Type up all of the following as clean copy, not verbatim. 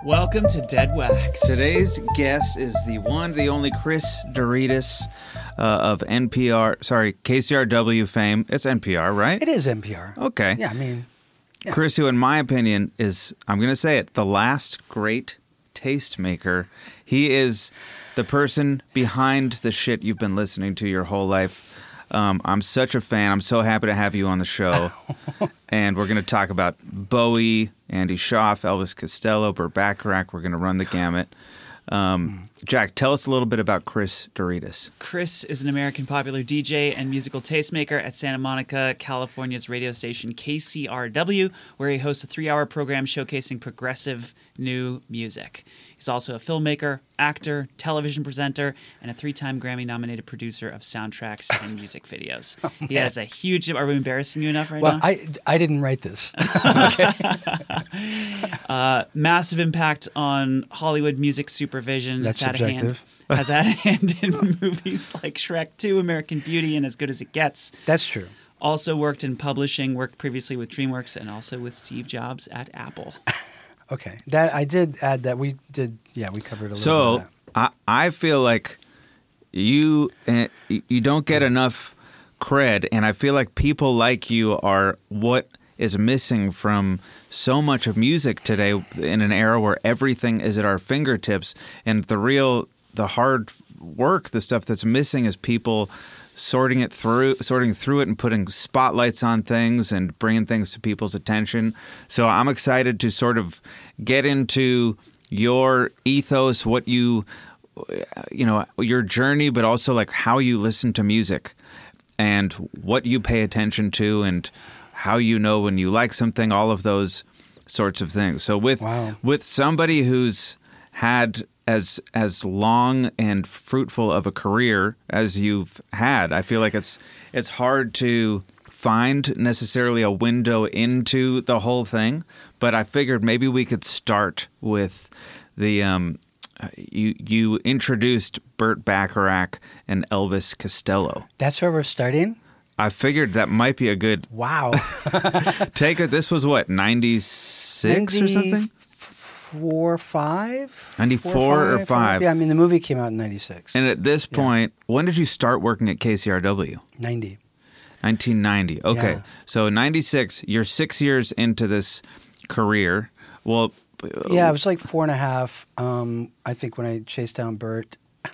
Welcome to Dead Wax. Today's guest is the one, the only Chris Doritas of KCRW fame. It's NPR, right? It is NPR. Okay. Yeah, I mean... Yeah. Chris, who in my opinion is, I'm going to say it, the last great tastemaker. He is the person behind the shit you've been listening to your whole life. I'm such a fan. I'm so happy to have you on the show. And we're going to talk about Bowie, Andy Schaaf, Elvis Costello, Burt Bacharach. We're going to run the gamut. Jack, tell us a little bit about Chris Doritas. Chris is an American popular DJ and musical tastemaker at Santa Monica, California's radio station KCRW, where he hosts a 3-hour program showcasing progressive new music. He's also a filmmaker, actor, television presenter, and a 3-time Grammy-nominated producer of soundtracks and music videos. He has a huge... Are we embarrassing you enough right now? Well, I didn't write this. Massive impact on Hollywood music supervision. That's subjective. Has had a hand in movies like Shrek 2, American Beauty, and As Good as It Gets. That's true. Also worked in publishing, worked previously with DreamWorks, and also with Steve Jobs at Apple. Okay. That I did add that we did. Yeah, we covered a little bit of that. I feel like you don't get enough cred, and I feel like people like you are what is missing from so much of music today in an era where everything is at our fingertips, and the hard work, the stuff that's missing is people sorting through it and putting spotlights on things and bringing things to people's attention. So I'm excited to sort of get into your ethos, what your journey, but also like how you listen to music and what you pay attention to and how you know when you like something, all of those sorts of things. So with somebody who's had as long and fruitful of a career as you've had, I feel like it's hard to find necessarily a window into the whole thing. But I figured maybe we could start with the you introduced Burt Bacharach and Elvis Costello. That's where we're starting? I figured that might be a good take it. This was what, 96 or something? 94, 5? 94 or 5. Yeah, I mean, the movie came out in 96. And at this point, when did you start working at KCRW? 90. 1990. Okay. Yeah. So 96, you're 6 years into this career. Well, yeah, it was like 4.5. I think when I chased down Burt.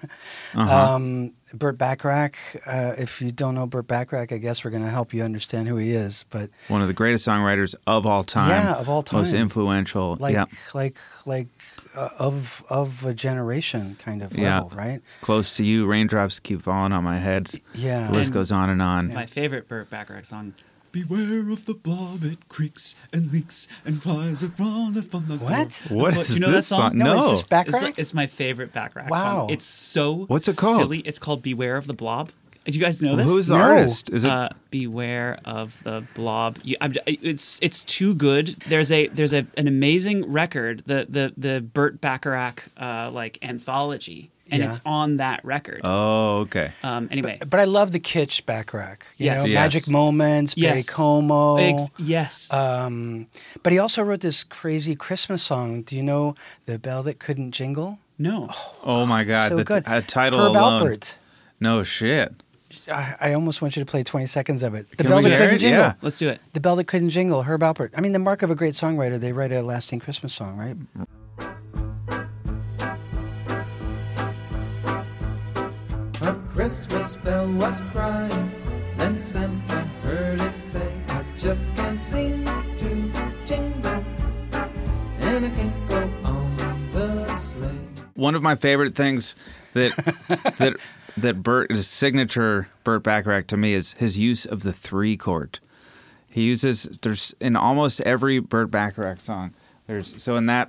Burt Bacharach. If you don't know Burt Bacharach, I guess we're going to help you understand who he is. But one of the greatest songwriters of all time. Yeah, of all time. Most influential. Of a generation kind of level, right? Close to you. Raindrops keep falling on my head. Yeah. The list goes on and on. My favorite Burt Bacharach song. Beware of the blob, it creaks and leaks and flies around from the What is you know this that song? No. Is this Bacharach? It's my favorite Bacharach Wow. song. It's so What's it called? silly. It's called Beware of the Blob. Do you guys know this? Who's the No. artist? Is it Beware of the Blob. It's too good. There's an amazing record, the Burt Bacharach anthology, and it's on that record. Oh, okay. Anyway, But I love the kitsch Bacharach. You Yes. know, Yes. Magic Moments, Barry Yes. Como. yes. But he also wrote this crazy Christmas song. Do you know The Bell That Couldn't Jingle? No. Oh my God. So good. Title Herb alone. Alpert. No shit. I almost want you to play 20 seconds of it. The Can Bell we That hear Couldn't it? Jingle. Yeah. Let's do it. The Bell That Couldn't Jingle, Herb Alpert. I mean, the mark of a great songwriter, they write a lasting Christmas song, right? A Christmas bell was crying, then Santa heard it say, I just can't seem to jingle, and I can't go on the sleigh. One of my favorite things that Burt's signature Burt Bacharach to me is his use of the 3-chord. He uses there's in almost every Burt Bacharach song. In that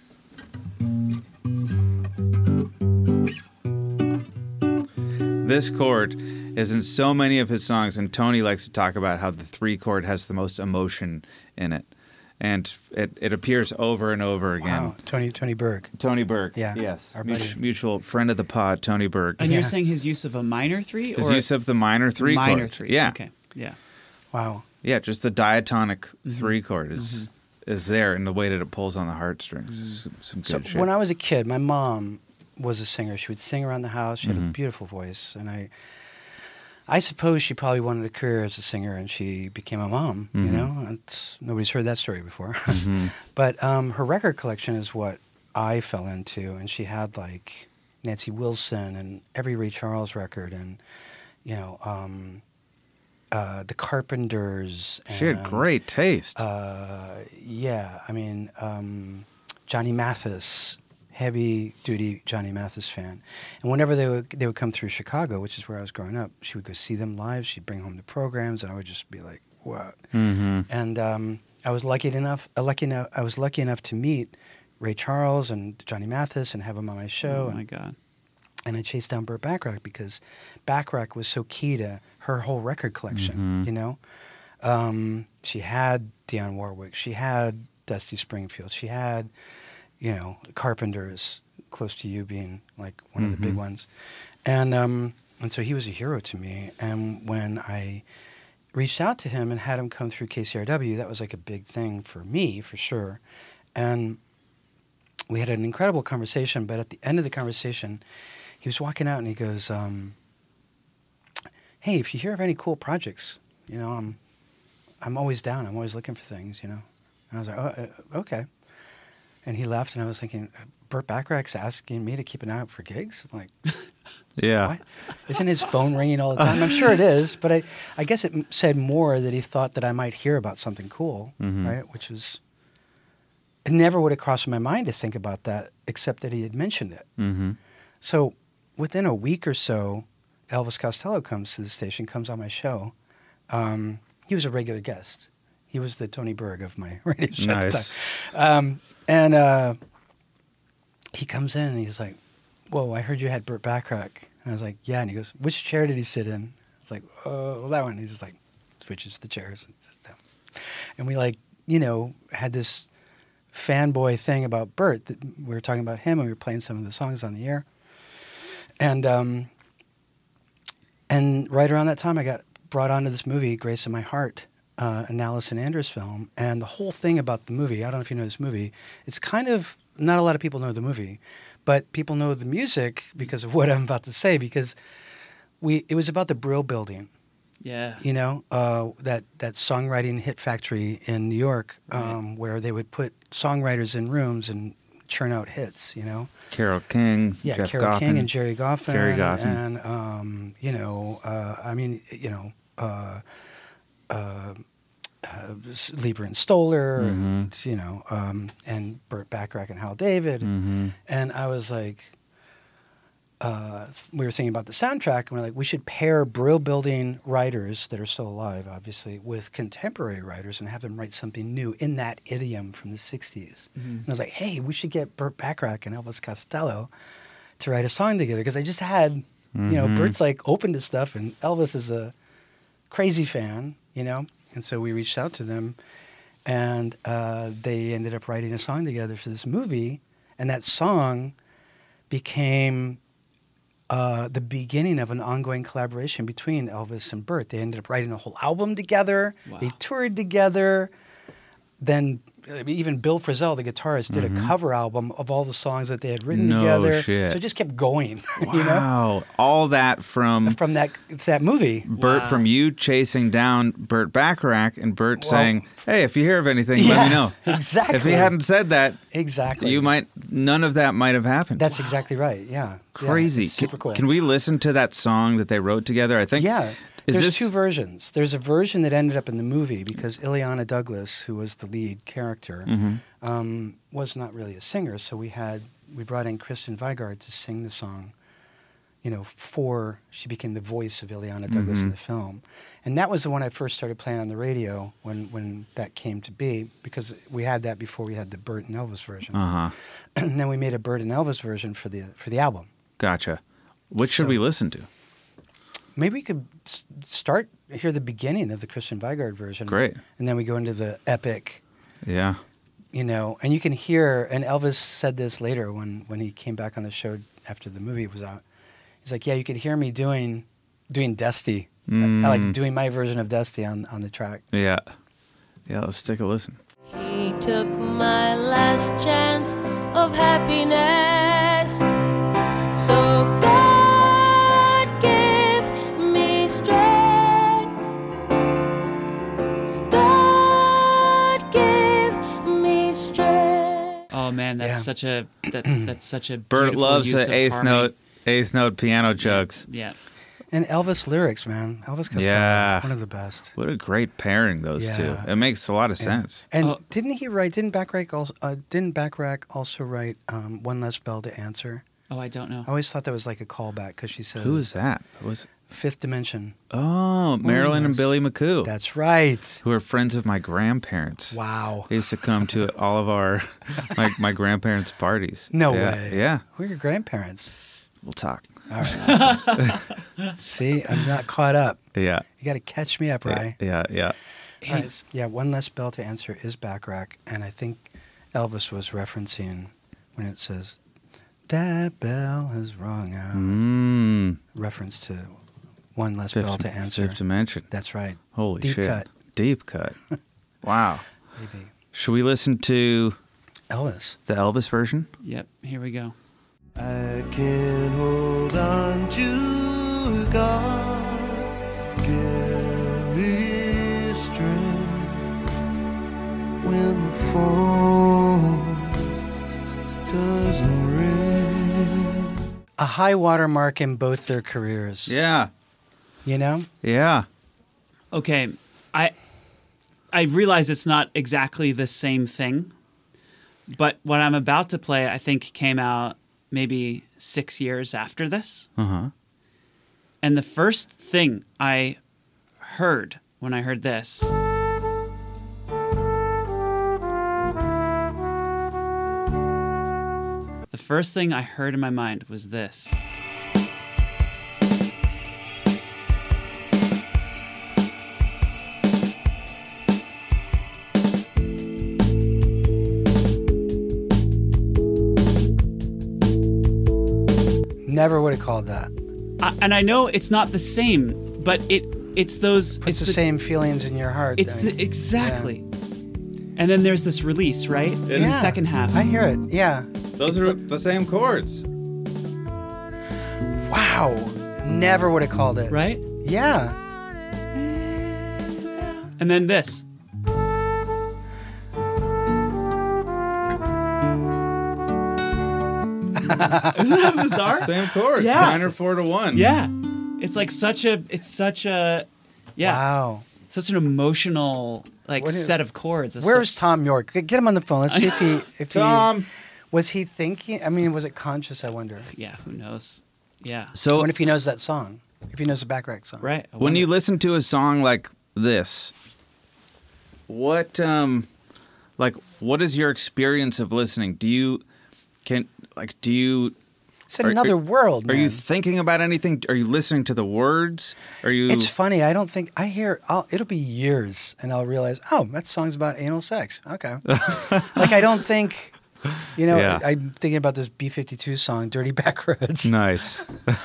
this chord is in so many of his songs, and Tony likes to talk about how the 3-chord has the most emotion in it. And it appears over and over again. Wow. Tony Berg. Tony Berg. Yeah, Yes. our buddy. Mutual friend of the pod, Tony Berg. And you're saying his use of a minor 3? His use of the minor 3 chord. Minor 3. Yeah. Okay. Yeah. Wow. Yeah, just the diatonic 3 chord is is there in the way that it pulls on the heartstrings. Some good shit. When I was a kid, my mom was a singer. She would sing around the house. She had a beautiful voice, and I suppose she probably wanted a career as a singer, and she became a mom. You know, nobody's heard that story before. But her record collection is what I fell into, and she had like Nancy Wilson and every Ray Charles record, and you know, the Carpenters. She had great taste. Yeah, I mean, Johnny Mathis. Heavy-duty Johnny Mathis fan. And whenever they would come through Chicago, which is where I was growing up, she would go see them live. She'd bring home the programs, and I would just be like, "What?" And I was lucky enough to meet Ray Charles and Johnny Mathis and have them on my show. Oh my God! And I chased down Burt Bacharach because Bacharach was so key to her whole record collection. You know, she had Dionne Warwick, she had Dusty Springfield, she had, you know, Carpenters, Close to You being like one of the big ones. And so he was a hero to me. And when I reached out to him and had him come through KCRW, that was like a big thing for me, for sure. And we had an incredible conversation, but at the end of the conversation, he was walking out and he goes, "Hey, if you hear of any cool projects, you know, I'm always down. I'm always looking for things, you know." And I was like, "Oh, okay." And he left, and I was thinking, Burt Bacharach's asking me to keep an eye out for gigs? I'm like, yeah. What? Isn't his phone ringing all the time? I'm sure it is, but I guess it said more that he thought that I might hear about something cool, right? Which was, it never would have crossed my mind to think about that, except that he had mentioned it. So within a week or so, Elvis Costello comes to the station, comes on my show. He was a regular guest. He was the Tony Berg of my radio show at the time. And he comes in and he's like, "Whoa, I heard you had Burt Bacharach." And I was like, "Yeah." And he goes, "Which chair did he sit in?" I was like, "Oh, that one." And he's just like, switches the chairs and sits down. And we like, you know, had this fanboy thing about Burt. That we were talking about him and we were playing some of the songs on the air. And right around that time, I got brought onto this movie, Grace of My Heart, an Allison Anders film. And the whole thing about the movie, I don't know if you know this movie, it's kind of, not a lot of people know the movie, but people know the music because of what I'm about to say, because it was about the Brill Building. Yeah. You know, that songwriting hit factory in New York, where they would put songwriters in rooms and churn out hits, you know. Carole King, yeah, Jeff Carole Goffin. King and Jerry Goffin. Jerry Goffin. And, you know, I mean, you know, Lieber and Stoller, and, you know, and Burt Bacharach and Hal David. And I was like, we were thinking about the soundtrack, and we're like, we should pair Brill Building writers that are still alive, obviously, with contemporary writers and have them write something new in that idiom from the 60s. And I was like, hey, we should get Burt Bacharach and Elvis Costello to write a song together, because I just had, you know, Burt's like open to stuff, and Elvis is a crazy fan, you know? And so we reached out to them, and they ended up writing a song together for this movie, and that song became the beginning of an ongoing collaboration between Elvis and Burt. They ended up writing a whole album together. Wow. They toured together. Then even Bill Frisell, the guitarist, did a cover album of all the songs that they had written together. Shit. So it just kept going. Wow. You know? All that from that movie. Burt, from you chasing down Burt Bacharach and Burt saying, hey, if you hear of anything, let me know. Exactly. If he hadn't said that, none of that might have happened. That's exactly right. Yeah. Crazy. Yeah, super cool. Can we listen to that song that they wrote together? I think. Yeah. There's two versions. There's a version that ended up in the movie because Ileana Douglas, who was the lead character, was not really a singer. So we brought in Kristen Vigard to sing the song, you know, she became the voice of Ileana Douglas in the film. And that was the one I first started playing on the radio when that came to be, because we had that before we had the Burt and Elvis version. And then we made a Burt and Elvis version for the album. Gotcha. What should we listen to? Maybe we could hear the beginning of the Kristen Vigard version. Great. And then we go into the epic. Yeah. You know, and you can hear, and Elvis said this later when he came back on the show after the movie was out. He's like, yeah, you could hear me doing Dusty. I like doing my version of Dusty on the track. Yeah. Yeah, let's take a listen. He took my last chance of happiness. So God give me strength. God give me strength. Oh man, that's such a that's such a Bert beautiful loves use the of harmony. eighth note piano chugs. Yeah. And Elvis lyrics, man. Elvis Costello, Yeah. one of the best. What a great pairing those two. Yeah. It makes a lot of sense. And didn't Bacharach also write One Less Bell to Answer? Oh, I don't know. I always thought that was like a callback because she said Who is that? Who was Fifth Dimension. Oh, Marilyn and Yes. Billy McCoo. That's right. Who are friends of my grandparents. Wow. They used to come to all of our my grandparents' parties. No Yeah. way. Yeah. Who are your grandparents? We'll talk. All right. See, I'm not caught up. Yeah. You got to catch me up, Rye. Yeah. All right. Yeah, One Less Bell to Answer is Bacharach, and I think Elvis was referencing when it says, "That bell has rung out." Reference to One Less Bell to Answer. Fifth Dimension. That's right. Holy Deep shit. cut. Deep cut. Wow. Maybe. Should we listen to Elvis. the Elvis version? Yep. Here we go. I can hold on to God, give me strength when the phone doesn't ring. A high watermark in both their careers. Yeah. You know? Yeah. Okay, I realize it's not exactly the same thing, but what I'm about to play, I think, came out maybe 6 years after this. Uh-huh. And the first thing I heard when I heard this the first thing I heard in my mind was this. Never would have called that. And I know it's not the same, but it's those It's the same feelings in your heart. It's I mean, exactly. And then there's this release, right? In the second half. I hear it. Yeah. Those are the same chords. Wow. Never would have called it. Right? Yeah. And then this. Isn't that bizarre? Same chords. Yeah. Minor 4-1. Yeah. It's like such a Wow. such an emotional set of chords. It's Where's so- Tom York? Get him on the phone. Let's see if he Tom. was he thinking? I mean, was it conscious? I wonder. Yeah, who knows? Yeah. I So wonder if he knows that song. If he knows the Bacharach song. Right. I when wonder. you listen to a song like this, what what is your experience of listening? Do you It's in another world. Are you man. thinking about anything? Are you listening to the words? Are you It's funny. I don't think I hear. It'll be years, and I'll realize, oh, that song's about anal sex. Okay. Like I don't think. You know, Yeah. I'm thinking about this B-52 song, "Dirty Back Roads." nice?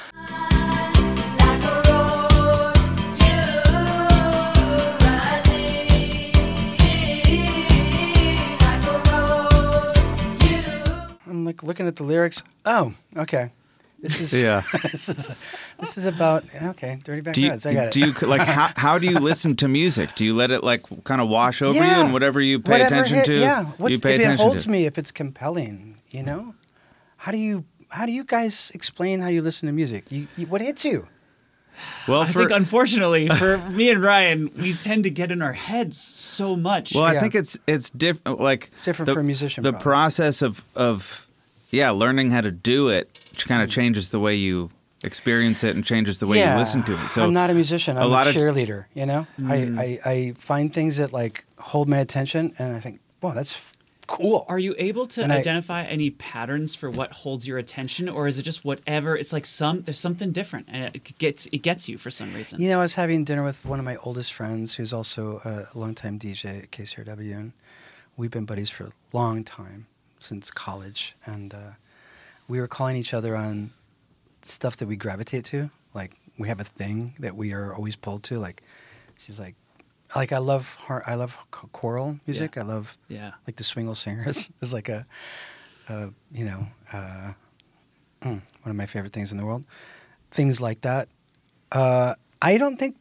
I'm like looking at the lyrics. Oh, okay. This is Yeah. this is about Dirty Back Do you Roads. I got it. do you like how do you listen to music? Do you let it like kind of wash over you Yeah. and whatever you pay Whatever attention to? Yeah. you pay if attention it holds to. me, if it's compelling, you know? How do you guys explain how you listen to music? What hits you? Well, I think unfortunately for me and Ryan, we tend to get in our heads so much. Well, I Yeah. think it's different. Like Different for a musician, The probably. process of learning how to do it kind of changes the way you experience it and changes the way you listen to it. So I'm not a musician. I'm a lot of cheerleader. You know, I find things that like hold my attention, and I think, wow, that's cool. Are you able to And I- identify any patterns for what holds your attention, or is it just whatever? It's like there's something different, and it gets you for some reason. You know, I was having dinner with one of my oldest friends, who's also a longtime DJ at KCRW, and we've been buddies for a long time, since college, and we were calling each other on stuff that we gravitate to. Like, we have a thing that we are always pulled to. Like, she's like, like I love choral music. Yeah. I love Yeah. like the Swingle Singers is like one of my favorite things in the world. Things like that. I don't think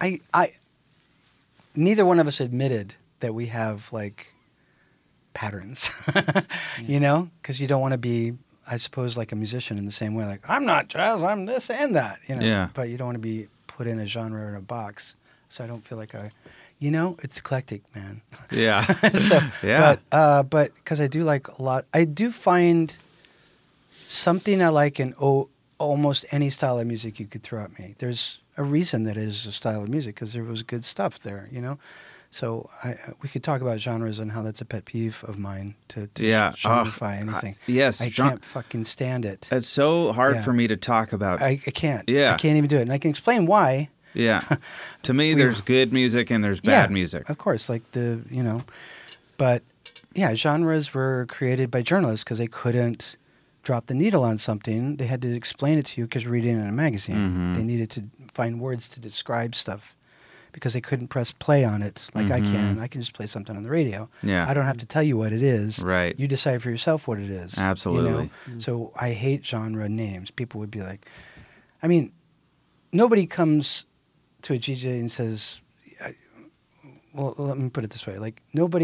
neither one of us admitted that we have like patterns, you know, because you don't want to be, I suppose, like a musician in the same way. Like, I'm not jazz, I'm this and that, you know. Yeah. But you don't want to be put in a genre or in a box. So I don't feel like it's eclectic, man. Yeah. So, Yeah. but because I do like a lot, I do find something I like in almost any style of music you could throw at me. There's a reason that it is a style of music because there was good stuff there, you know. So we could talk about genres and how that's a pet peeve of mine to genreify anything. Yes, I can't fucking stand it. It's so hard Yeah. for me to talk about. I can't. Yeah. I can't even do it, and I can explain why. Yeah. To me, there's good music and there's bad music. Of course, like but yeah, genres were created by journalists because they couldn't drop the needle on something. They had to explain it to you because you're reading it in a magazine. Mm-hmm. They needed to find words to describe stuff because they couldn't press play on it like I can. I can just play something on the radio. Yeah. I don't have to tell you what it is. Right. You decide for yourself what it is. Absolutely. You know? So I hate genre names. People would be like, I mean, nobody comes to a DJ and says, well, let me put it this way. Like,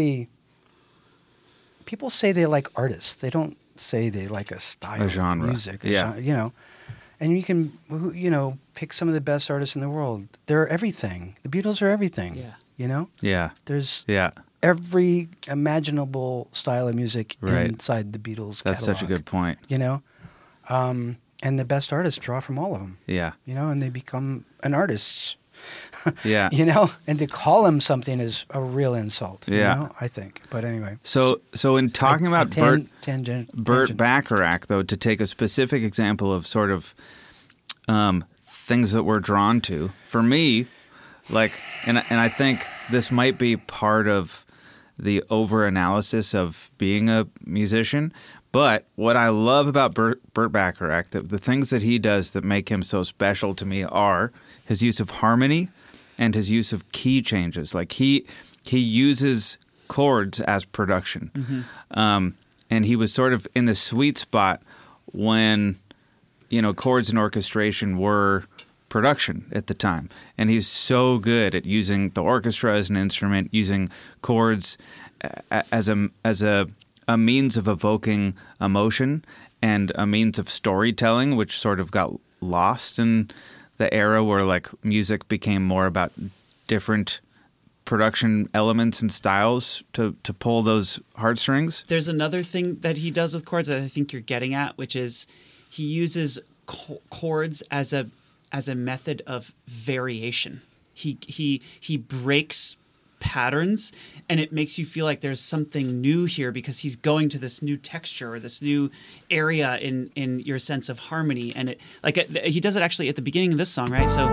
people say they like artists. They don't say they like a style A genre. of music. Yeah. You know. And you can, pick some of the best artists in the world. They're everything. The Beatles are everything. Yeah. You know? Yeah. There's Yeah. every imaginable style of music Right. inside the Beatles That's catalog. such a good point. You know? And the best artists draw from all of them. Yeah. You know, and they become an artist. Yeah. You know? And to call them something is a real insult. Yeah. You know? I think. But anyway. So in talking about tangent. Burt Bacharach, though, to take a specific example of sort of things that we're drawn to, for me, like, and I think this might be part of the over-analysis of being a musician, but what I love about Burt Bacharach, the things that he does that make him so special to me are his use of harmony and his use of key changes. Like, he uses chords as production. Mm-hmm. And he was sort of in the sweet spot when, chords and orchestration were production at the time. And he's so good at using the orchestra as an instrument, using chords as a means of evoking emotion and a means of storytelling, which sort of got lost in the era where like music became more about different production elements and styles to pull those heartstrings. There's another thing that he does with chords that I think you're getting at, which is he uses chords as a method of variation. He breaks patterns, and it makes you feel like there's something new here because he's going to this new texture or this new area in your sense of harmony. And he does it actually at the beginning of this song, right? So.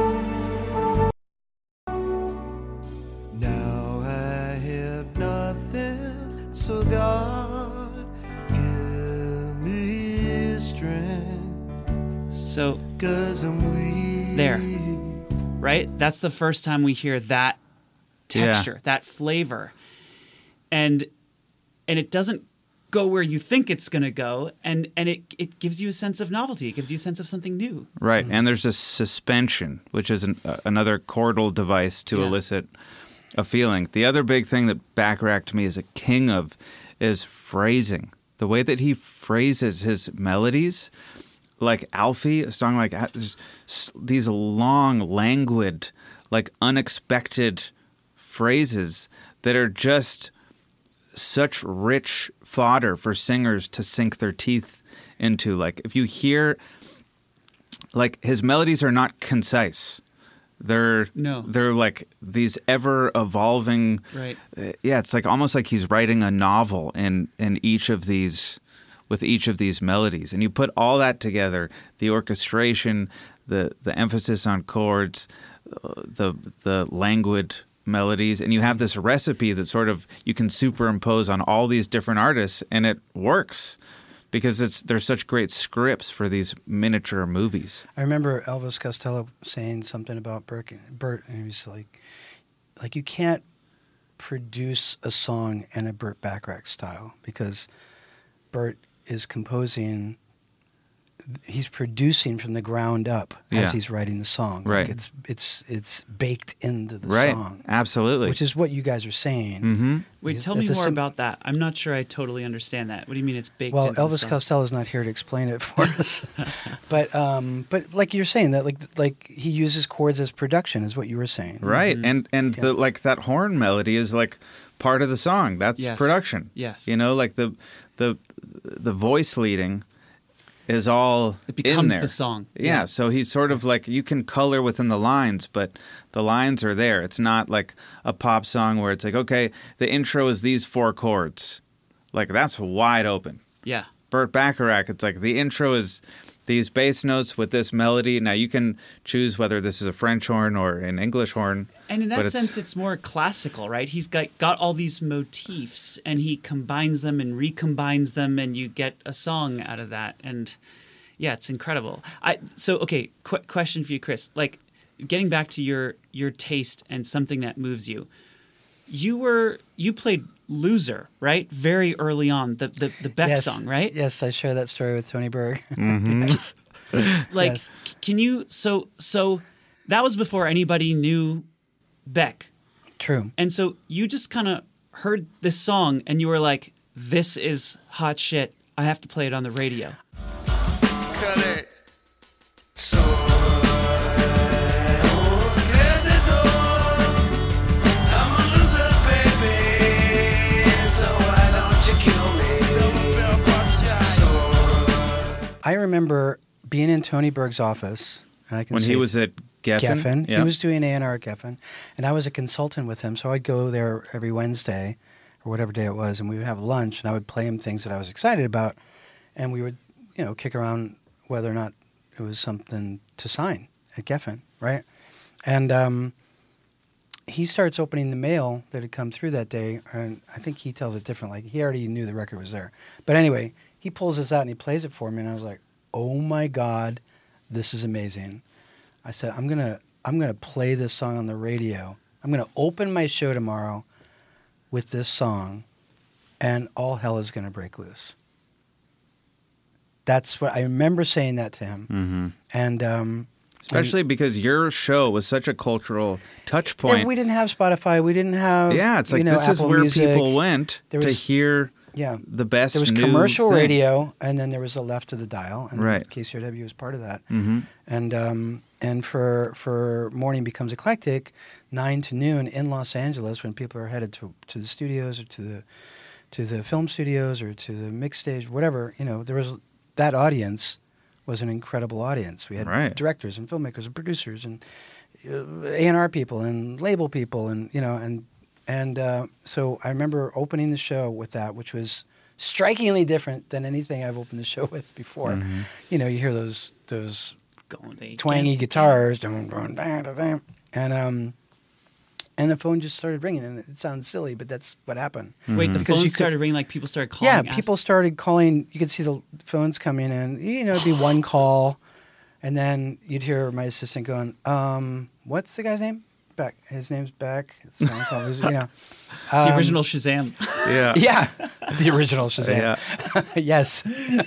Now I have nothing, so God give me strength. So 'Cause I'm weak. there, right? That's the first time we hear that texture, that flavor, and it doesn't go where you think it's going to go, and it gives you a sense of novelty. It gives you a sense of something new. Right, and there's a suspension, which is another chordal device to elicit a feeling. The other big thing that Bacharach to me is a king of is phrasing. The way that he phrases his melodies, like Alfie, a song like there's these long, languid, like unexpected phrases that are just such rich fodder for singers to sink their teeth into. Like, if you hear, like, his melodies are not concise. They're like these ever evolving. Right. Yeah, it's like almost like he's writing a novel in each of these, with each of these melodies. And you put all that together, the orchestration, the emphasis on chords, the languid melodies, and you have this recipe that sort of you can superimpose on all these different artists, and it works because there's such great scripts for these miniature movies. I remember Elvis Costello saying something about Burt, and he was like Like, you can't produce a song in a Burt Bacharach style, because Burt is composing, he's producing from the ground up as he's writing the song. Right. Like, it's baked into the Right. song. Absolutely. Which is what you guys are saying. Mm-hmm. Wait, tell me more about that. I'm not sure I totally understand that. What do you mean it's baked Well, into the Elvis song? Costello is not here to explain it for us. But like you're saying, that like he uses chords as production, is what you were saying. Right. And the like that horn melody is like part of the song. That's Yes. production. Yes. You know, like the voice leading is all It becomes in there. the song. Yeah, so he's sort of like, you can color within the lines, but the lines are there. It's not like a pop song where it's like, okay, the intro is these 4 chords. Like, that's wide open. Yeah. Burt Bacharach, it's like the intro is these bass notes with this melody. Now you can choose whether this is a French horn or an English horn. And in that but sense, it's more classical, right? He's got all these motifs, and he combines them and recombines them, and you get a song out of that. And yeah, it's incredible. Question for you, Chris. Like, getting back to your taste and something that moves you. You played Loser, right? Very early on, the Beck song, right? Yes, I share that story with Tony Berg. Mm-hmm. Yes. Like, Yes. can you? So that was before anybody knew Beck, True. and so you just kind of heard this song, and you were like, "This is hot shit. I have to play it on the radio." Cut it. So I'm a loser, baby. So why don't you kill me? I remember being in Tony Berg's office, and I can When say he was at Geffen. He was doing A&R at Geffen, and I was a consultant with him, so I'd go there every Wednesday or whatever day it was, and we would have lunch, and I would play him things that I was excited about, and we would, kick around whether or not it was something to sign at Geffen, right? And he starts opening the mail that had come through that day, and I think he tells it different. Like, he already knew the record was there. But anyway, he pulls this out and he plays it for me, and I was like, oh my God, this is amazing. I said, I'm gonna play this song on the radio. I'm gonna open my show tomorrow with this song, and all hell is gonna break loose. That's what I remember saying that to him, Mm-hmm. and Especially because your show was such a cultural touch point. we didn't have Spotify. We didn't have It's like this is Apple where Music. people went There to was- hear Yeah, the best there was new commercial thing. radio, and then there was the left of the dial, and Right. KCRW was part of that. Mm-hmm. And for Morning Becomes Eclectic, 9 to noon in Los Angeles, when people are headed to the studios or to the film studios or to the mix stage, whatever, there was that audience was an incredible audience. We had Right. directors and filmmakers and producers and A&R people and label people, and so I remember opening the show with that, which was strikingly different than anything I've opened the show with before. Mm-hmm. You hear those Going to twangy guitars, dun, dun, dun, dun, dun, and the phone just started ringing, and it sounds silly, but that's what happened. Wait, the Because phone you could- started ringing, like people started calling. Yeah, asking- people started calling. You could see the phones coming in. It'd be one call, and then you'd hear my assistant going, "What's the guy's name?" Beck. His name's Beck. It's not called, It's the original Shazam. Yeah. Yeah, the original Shazam. Yeah. Yes.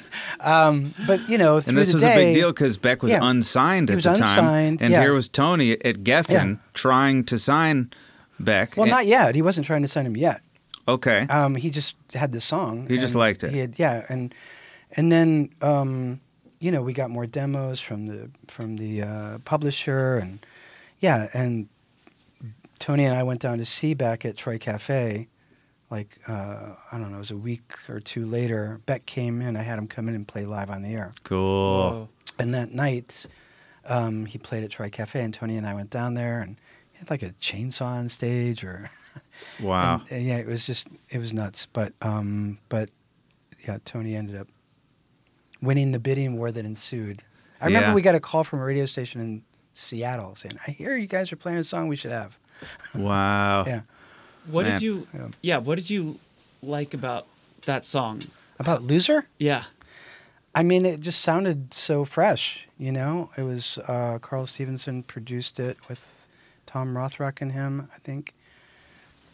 But through And this the was day, a big deal because Beck was unsigned He at was the time. unsigned, And yeah. here was Tony at Geffen Yeah. trying to sign Beck. Well, not yet. He wasn't trying to sign him yet. Okay. He just had the song. He just and liked it. He had, and then we got more demos from the publisher, and Tony and I went down to see Beck at Troy Cafe. Like I don't know, it was a week or two later. Beck came in. I had him come in and play live on the air. Cool. Whoa. And that night, he played at Troy Cafe, and Tony and I went down there, and he had like a chainsaw on stage, or Wow. and, yeah, it was nuts. But yeah, Tony ended up winning the bidding war that ensued. I remember Yeah. we got a call from a radio station in Seattle saying, "I hear you guys are playing a song we should have." Wow. Yeah, What Man. did you? Yeah. Yeah. What did you like about that song? about Loser. Yeah. I mean, it just sounded so fresh. It was Carl Stevenson produced it with Tom Rothrock and him, I think.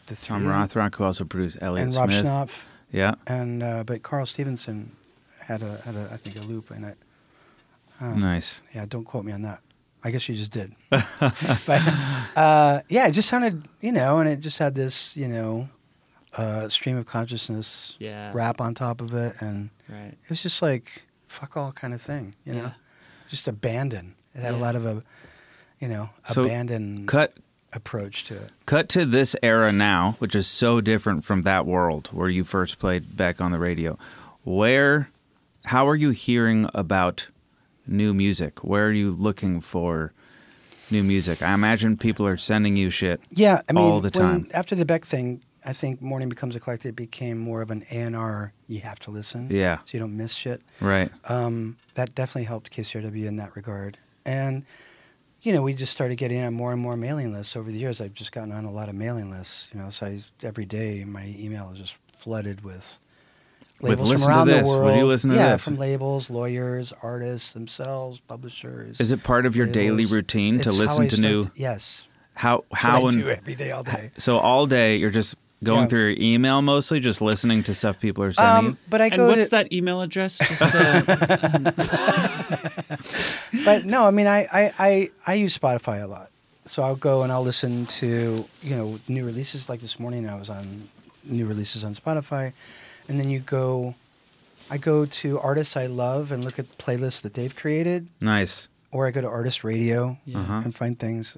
the Tom three. Rothrock, who also produced Elliott and Rob Smith. Schnapf. Yeah. And but Carl Stevenson had a I think a loop in it. Nice. Yeah, don't quote me on that. I guess you just did. But yeah, it just sounded, and it just had this, stream of consciousness Yeah. rap on top of it, and Right. it was just like fuck all kind of thing, Yeah. just abandon. It had a Yeah. lot of So abandon Cut approach to it. Cut to this era now, which is so different from that world where you first played back on the radio. How are you hearing about new music? Where are you looking for new music? I imagine people are sending you shit Yeah, I mean, all the time. after the Beck thing, I think Morning Becomes Eclectic it became more of an A&R. You have to listen, Yeah. so you don't miss shit. Right. That definitely helped KCRW in that regard. And, we just started getting on more and more mailing lists over the years. I've just gotten on a lot of mailing lists, so every day my email is just flooded with labels listen from to around this. the world. Would you listen to yeah, this? from labels, lawyers, artists themselves, publishers. Is it part of your daily labels. routine to It's how listen I to start new? Yes. How That's what I and do every day, all day. so all day you're just going Yeah. through your email mostly, just listening to stuff people are sending you. But I And go what's to, that email address? Just But no, I mean, I use Spotify a lot. So I'll go and I'll listen to, new releases. Like this morning, I was on new releases on Spotify. And then I go to artists I love and look at playlists that they've created. Nice. Or I go to Artist Radio Uh-huh. and find things,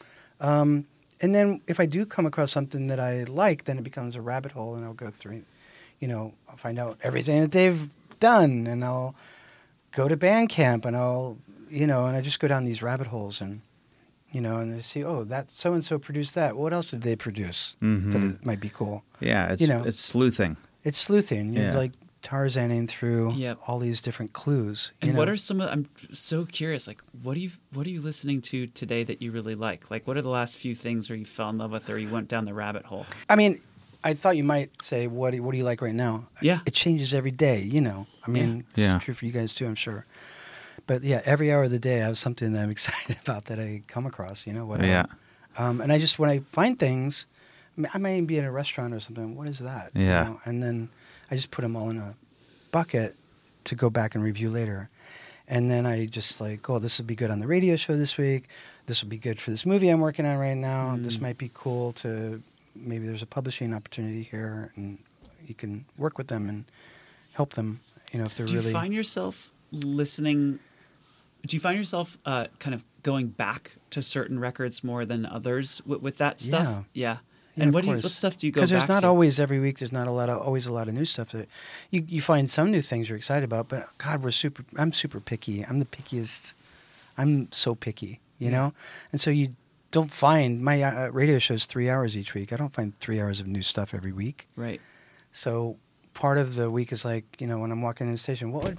And then if I do come across something that I like, then it becomes a rabbit hole and I'll go through, I'll find out everything that they've done and I'll go to Bandcamp and I'll, and I just go down these rabbit holes and, and I see, that so-and-so produced that. What else did they produce that it might be cool? Yeah, it's it's sleuthing. It's sleuthing. You're Yeah. like Tarzaning through Yep. all these different clues. And what are some of? I'm so curious. Like, what are you listening to today that you really like? Like, what are the last few things where you fell in love with, or you went down the rabbit hole? I mean, I thought you might say, what do you like right now? Yeah. It changes every day, I mean, Yeah. it's true for you guys too, I'm sure. But yeah, every hour of the day I have something that I'm excited about that I come across, whatever. Yeah. And I just, when I find things, I might even be in a restaurant or something. What is that? Yeah. And then I just put them all in a bucket to go back and review later. And then I just like, this would be good on the radio show this week. This would be good for this movie I'm working on right now. This might be cool to, maybe there's a publishing opportunity here and you can work with them and help them, if they're Do really... you find yourself listening? Do you find yourself kind of going back to certain records more than others with that stuff? Yeah. Yeah, And of what course. stuff do you go back Because there's not to? always every week. There's not always a lot of new stuff that you find some new things you're excited about. But God, I'm super picky. I'm the pickiest. I'm so picky, and so you don't find my radio show's 3 hours each week. I don't find 3 hours of new stuff every week. Right. So part of the week is like when I'm walking in the station, what?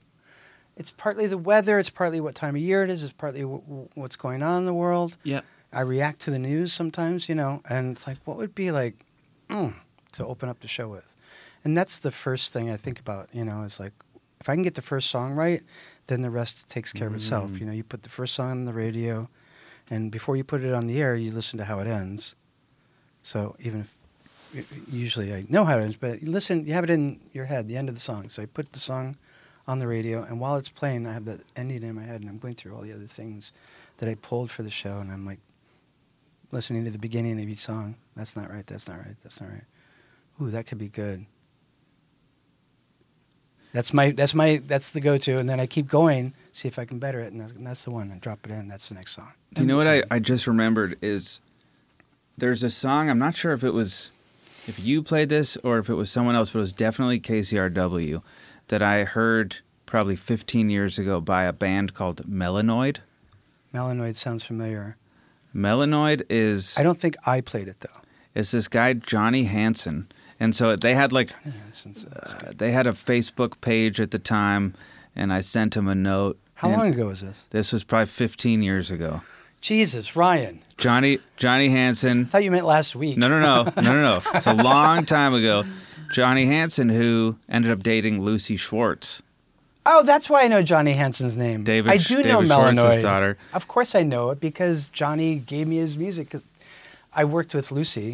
It's partly the weather. It's partly what time of year it is. It's partly what's going on in the world. Yeah. I react to the news sometimes, and it's like, what would be like to open up the show with? And that's the first thing I think about, is like, if I can get the first song right, then the rest takes care of itself. You put the first song on the radio, and before you put it on the air, you listen to how it ends. So even if, usually I know how it ends, but you have it in your head, the end of the song. So I put the song on the radio, and while it's playing, I have that ending in my head, and I'm going through all the other things that I pulled for the show, and I'm like, listening to the beginning of each song. That's not right. That's not right. That's not right. Ooh, that could be good. That's the go-to, and then I keep going, see if I can better it, and that's the one. And drop it in. That's the next song. You know what I just remembered is there's a song, I'm not sure if you played this or if it was someone else, but it was definitely KCRW, that I heard probably 15 years ago by a band called Melanoid. Melanoid sounds familiar. Melanoid is... I don't think I played it, though. It's this guy, Johnny Hansen. And so they had they had a Facebook page at the time, and I sent him a note. How long ago was this? This was probably 15 years ago. Jesus, Ryan. Johnny Hansen. I thought you meant last week. No. It's a long time ago. Johnny Hansen, who ended up dating Lucy Schwartz. Oh, that's why I know Johnny Hansen's name. I do know Schwartz's Melanoid. daughter. Of course I know it because Johnny gave me his music. 'Cause I worked with Lucy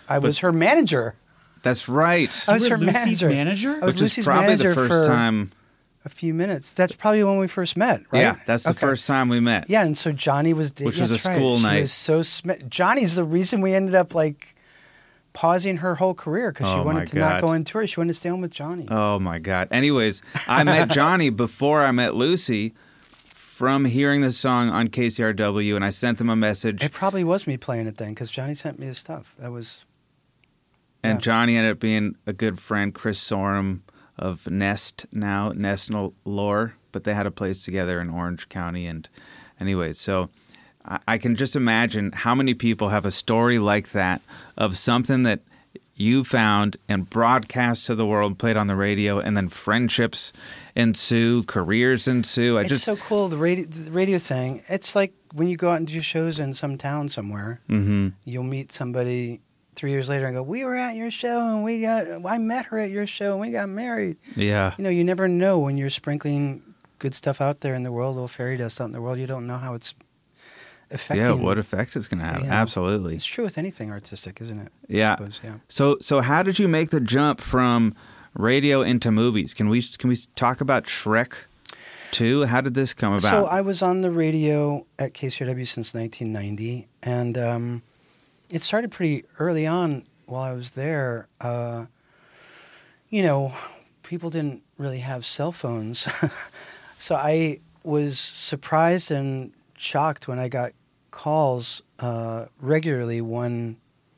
I was her manager. That's right. I was You were her Lucy's manager? I was Which Lucy's is probably manager the first for time. a few minutes. That's probably when we first met, right? Yeah, that's the Okay. first time we met. Yeah, and so Johnny was Which was a that's right. school She night. was so Johnny's the reason we ended up like pausing her whole career because she Oh, wanted my to not God. go on tour. She wanted to stay home with Johnny. Oh my God. Anyways, I met Johnny before I met Lucy from hearing the song on KCRW, and I sent them a message. It probably was me playing it then because Johnny sent me his stuff. That was And Yeah. Johnny ended up being a good friend, Chris Sorum of Nest now, Nest and Lore, but they had a place together in Orange County. And anyways, so I can just imagine how many people have a story like that of something that you found and broadcast to the world, played on the radio, and then friendships ensue, careers ensue. it's so cool, the radio thing. It's like when you go out and do shows in some town somewhere, you'll meet somebody 3 years later and go, we were at your show and I met her at your show and we got married. Yeah. You know, you never know when you're sprinkling good stuff out there in the world, little fairy dust out in the world. You don't know how it's affecting. Yeah, what effect it's going to have. you know. Absolutely. It's true with anything artistic, isn't it? Yeah. I suppose, yeah. So how did you make the jump from radio into movies? Can we talk about Shrek 2? How did this come about? So I was on the radio at KCRW since 1990, and it started pretty early on while I was there. You know, people didn't really have cell phones. So I was surprised and shocked when I got calls regularly one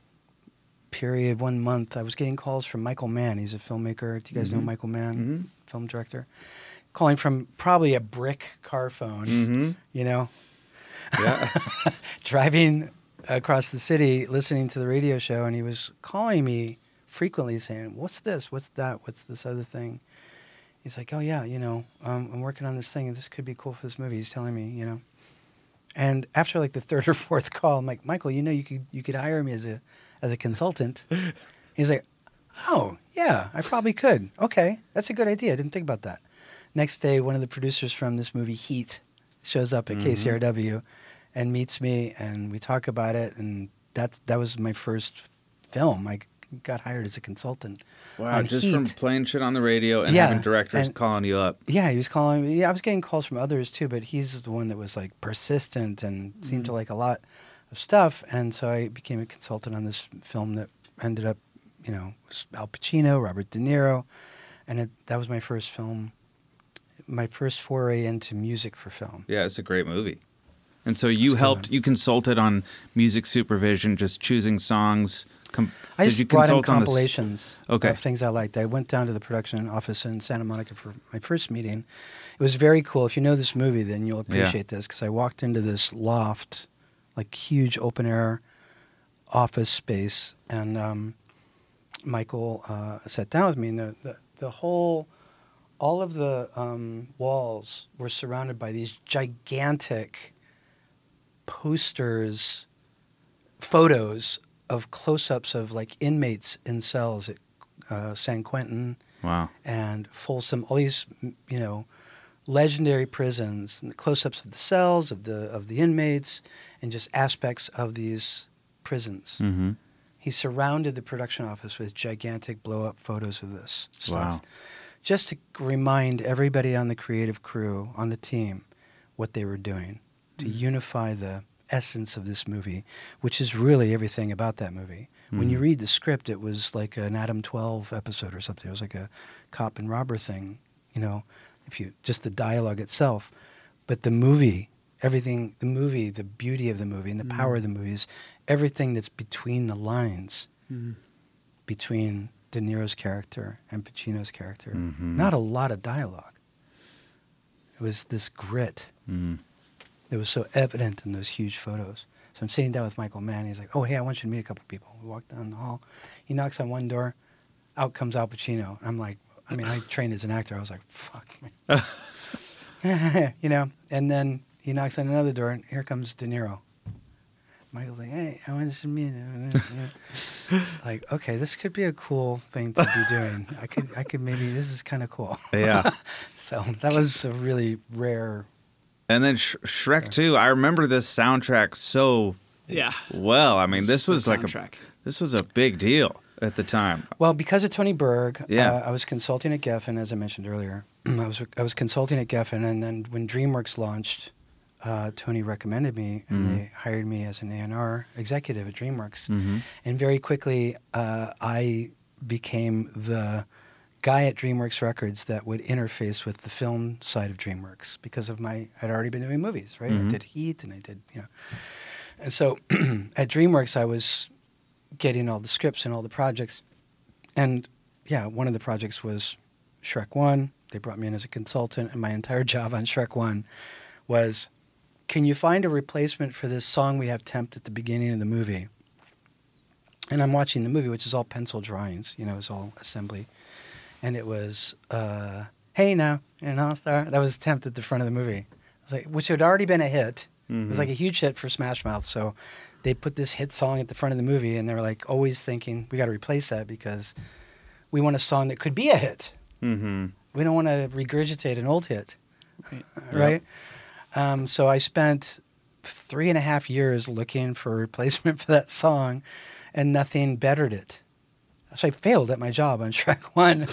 month. I was getting calls from Michael Mann. He's a filmmaker. Do you guys know Michael Mann, film director? Calling from probably a brick car phone, you know? Yeah. Driving across the city, listening to the radio show, and he was calling me frequently saying, what's this? What's that? What's this other thing? He's like, oh, yeah, you know, I'm working on this thing, and this could be cool for this movie. He's telling me, you know. And after like the third or fourth call, I'm like, Michael, you know, you could hire me as a consultant. He's like, oh, yeah, I probably could. Okay, that's a good idea. I didn't think about that. Next day, one of the producers from this movie, Heat, shows up at KCRW and meets me, and we talk about it, and that was my first film. I got hired as a consultant. Wow, on just Heat. from playing shit on the radio and Yeah, having directors and- calling you up. Yeah, he was calling me. Yeah, I was getting calls from others too, but he's the one that was like persistent and seemed to like a lot of stuff. And so I became a consultant on this film that ended up, you know, was Al Pacino, Robert De Niro, and that was my first film, my first foray into music for film. Yeah, it's a great movie. And so you you consulted on music supervision, just choosing songs. I Did just you brought in consult on this? compilations Okay. of things I liked. I went down to the production office in Santa Monica for my first meeting. It was very cool. If you know this movie, then you'll appreciate this, because I walked into this loft, like huge open-air office space, and Michael sat down with me, and the whole, all of the walls were surrounded by these gigantic posters, photos of close-ups of like inmates in cells at San Quentin Wow. and Folsom, all these, you know, legendary prisons, and the close-ups of the cells, of the inmates, and just aspects of these prisons. Mm-hmm. He surrounded the production office with gigantic blow-up photos of this stuff. Wow. Just to remind everybody on the creative crew, on the team, what they were doing, to unify the essence of this movie, which is really everything about that movie. When you read the script, it was like an Adam 12 episode or something. It was like a cop and robber thing, you know, just the dialogue itself. But the movie, everything, the movie, the beauty of the movie and the power of the movie is everything that's between the lines, between De Niro's character and Pacino's character. Not a lot of dialogue. It was this grit that was so evident in those huge photos. So I'm sitting down with Michael Mann. He's like, oh, hey, I want you to meet a couple people. We walk down the hall. He knocks on one door. Out comes Al Pacino. I'm like, I mean, I trained as an actor. I was like, fuck, man. You know, and then he knocks on another door, and here comes De Niro. Michael's like, hey, I want to meet you. Like, okay, this could be a cool thing to be doing. I could maybe, this is kind of cool. Yeah. So that was a really rare. And then Shrek 2, I remember this soundtrack so Yeah. well. I mean, this The was like soundtrack. This was a big deal at the time. Well, because of Tony Berg, Yeah. I was consulting at Geffen, as I mentioned earlier. I was consulting at Geffen, and then when DreamWorks launched, Tony recommended me, and they hired me as an A&R executive at DreamWorks. And very quickly, I became the guy at DreamWorks Records that would interface with the film side of DreamWorks because of I'd already been doing movies, right? I did Heat, and I did, And so at DreamWorks, I was getting all the scripts and all the projects. And yeah, one of the projects was Shrek 1. They brought me in as a consultant, and my entire job on Shrek 1 was, can you find a replacement for this song we have temped at the beginning of the movie? And I'm watching the movie, which is all pencil drawings, it's all assembly. And it was, hey now, All-Star. That was temped at the front of the movie. I was like, which had already been a hit. It was like a huge hit for Smash Mouth. So they put this hit song at the front of the movie, and they were like always thinking, we got to replace that because we want a song that could be a hit. We don't want to regurgitate an old hit, right? So I spent 3.5 years looking for a replacement for that song, and nothing bettered it. So I failed at my job on Shrek 1.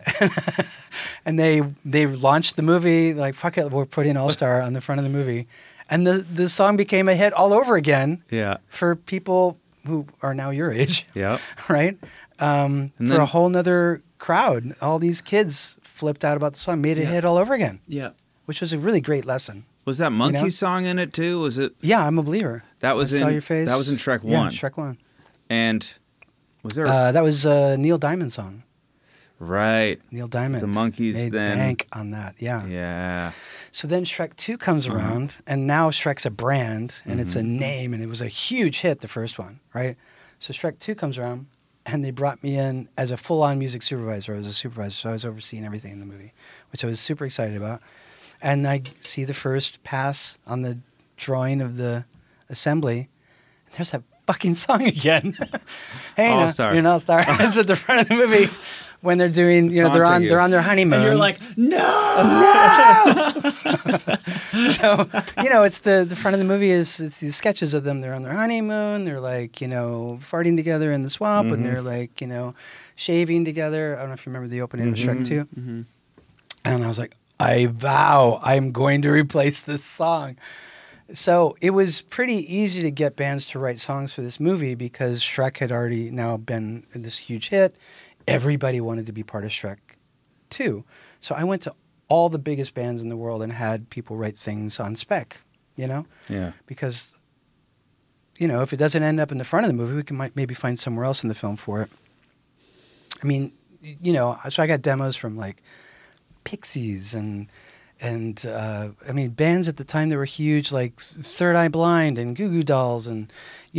And they launched the movie, like, fuck it, we're putting All-Star on the front of the movie. And the song became a hit all over again for people who are now your age, right? For a whole nother crowd. All these kids flipped out about the song, made it a hit all over again. Yeah. Which was a really great lesson. Was that Monkey song in it too? Was it? Yeah, I'm a Believer. That was I Saw Your Face. That was in Shrek 1. Yeah, Shrek 1. And was there? That was a Neil Diamond song. Right. Neil Diamond. The Monkees made then. bank on that. Yeah. Yeah. So then Shrek 2 comes around, and now Shrek's a brand, and it's a name, and it was a huge hit, the first one, right? So Shrek 2 comes around, and they brought me in as a full-on music supervisor. I was a supervisor, so I was overseeing everything in the movie, which I was super excited about. And I see the first pass on the drawing of the assembly, and there's that fucking song again. Hey, All-Star. You're an All-Star. It's at the front of the movie when they're doing, they're on their honeymoon. And you're like, no! So, it's the front of the movie it's these sketches of them. They're on their honeymoon. They're like, farting together in the swamp, and they're like, shaving together. I don't know if you remember the opening of Shrek 2. And I was like, I vow I'm going to replace this song. So it was pretty easy to get bands to write songs for this movie because Shrek had already now been this huge hit. Everybody wanted to be part of Shrek 2. So I went to all the biggest bands in the world and had people write things on spec, Yeah. Because, if it doesn't end up in the front of the movie, we might maybe find somewhere else in the film for it. I mean, so I got demos from like Pixies and bands at the time that were huge, like Third Eye Blind and Goo Goo Dolls, and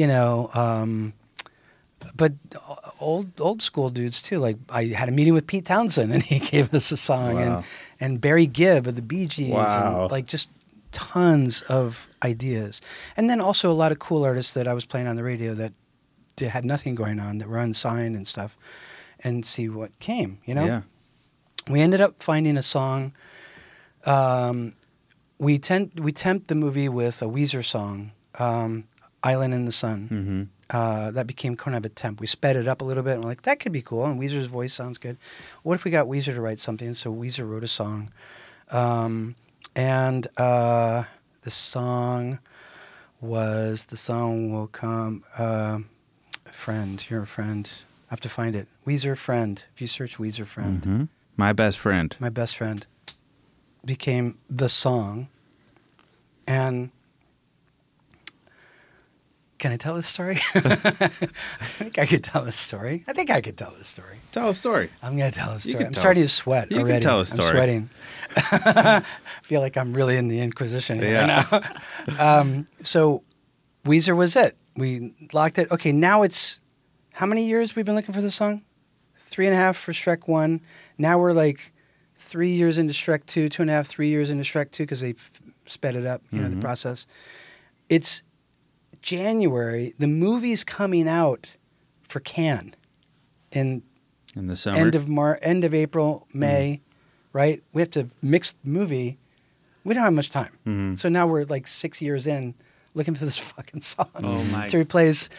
but old school dudes too. Like I had a meeting with Pete Townsend, and he gave us a song, and Barry Gibb of the Bee Gees, and like just tons of ideas, and then also a lot of cool artists that I was playing on the radio that had nothing going on, that were unsigned and stuff, and see what came. Yeah. We ended up finding a song. We tempt the movie with a Weezer song, "Island in the Sun." That became kind of a temp. We sped it up a little bit, and we're like, that could be cool. And Weezer's voice sounds good. What if we got Weezer to write something? So Weezer wrote a song, and the song will come. Friend, you're a friend. I have to find it. Weezer Friend. If you search Weezer Friend. My Best Friend. My Best Friend became the song. And can I tell this story? I think I could tell this story. Tell a story. I'm going to tell a story. I'm starting to sweat already. You can tell a story. I'm sweating. I feel like I'm really in the Inquisition right now. So Weezer was it. We locked it. Okay, now it's... How many years we've been looking for this song? 3.5 for Shrek 1. Now we're like 3 years into Shrek 2, 2.5, 3 years into Shrek 2 because they sped it up, the process. It's January. The movie's coming out for Cannes in the summer, end of April, May, right? We have to mix the movie. We don't have much time, so now we're like 6 years in, looking for this fucking song to replace.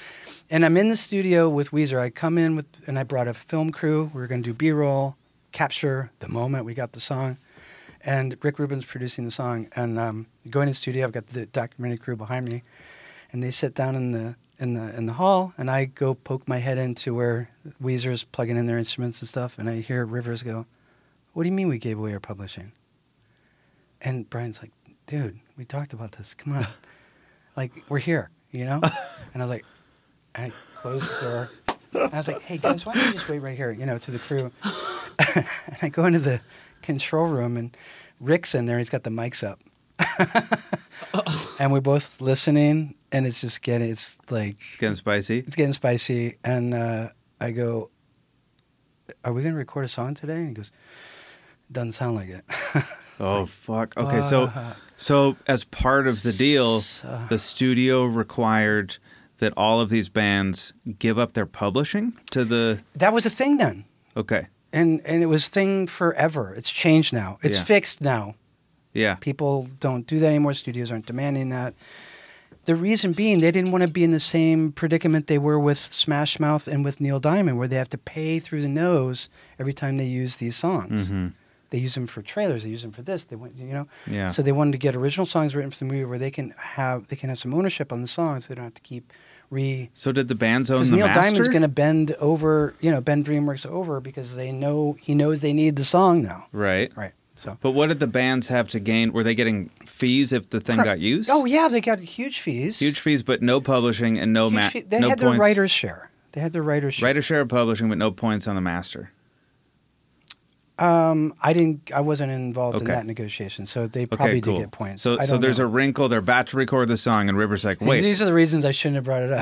And I'm in the studio with Weezer. I come in and I brought a film crew. We were going to do B-roll, capture the moment we got the song. And Rick Rubin's producing the song. And going to the studio, I've got the documentary crew behind me. And they sit down in the hall, and I go poke my head into where Weezer's plugging in their instruments and stuff. And I hear Rivers go, "What do you mean we gave away our publishing?" And Brian's like, "Dude, we talked about this. Come on. Like, we're here, you know?" And I was like, and I closed the door. And I was like, "Hey, guys, why don't you just wait right here," to the crew. And I go into the control room, and Rick's in there. He's got the mics up. And we're both listening, and it's getting spicy. It's getting spicy. And I go, "Are we going to record a song today?" And he goes, "Doesn't sound like it." Oh, fuck. Okay, so as part of the deal, the studio required that all of these bands give up their publishing to the... That was a thing then. Okay. And it was a thing forever. It's changed now. It's fixed now. Yeah. People don't do that anymore. Studios aren't demanding that. The reason being, they didn't want to be in the same predicament they were with Smash Mouth and with Neil Diamond, where they have to pay through the nose every time they use these songs. Mm-hmm. They use them for trailers. They use them for this. They went, Yeah. So they wanted to get original songs written for the movie where they can have some ownership on the songs. They don't have to keep So did the bands own the Neil master? Diamond's going to bend DreamWorks over because he knows they need the song now. Right. Right. So. But what did the bands have to gain? Were they getting fees if the thing got used? Oh yeah, they got huge fees. Huge fees, but no publishing and no They had their writer's share. They had their writer's share. Writer's share of publishing, but no points on the master. I wasn't involved in that negotiation, so they probably did get points. So there's a wrinkle. They're about to record the song, and Rivers like, wait. These are the reasons I shouldn't have brought it up.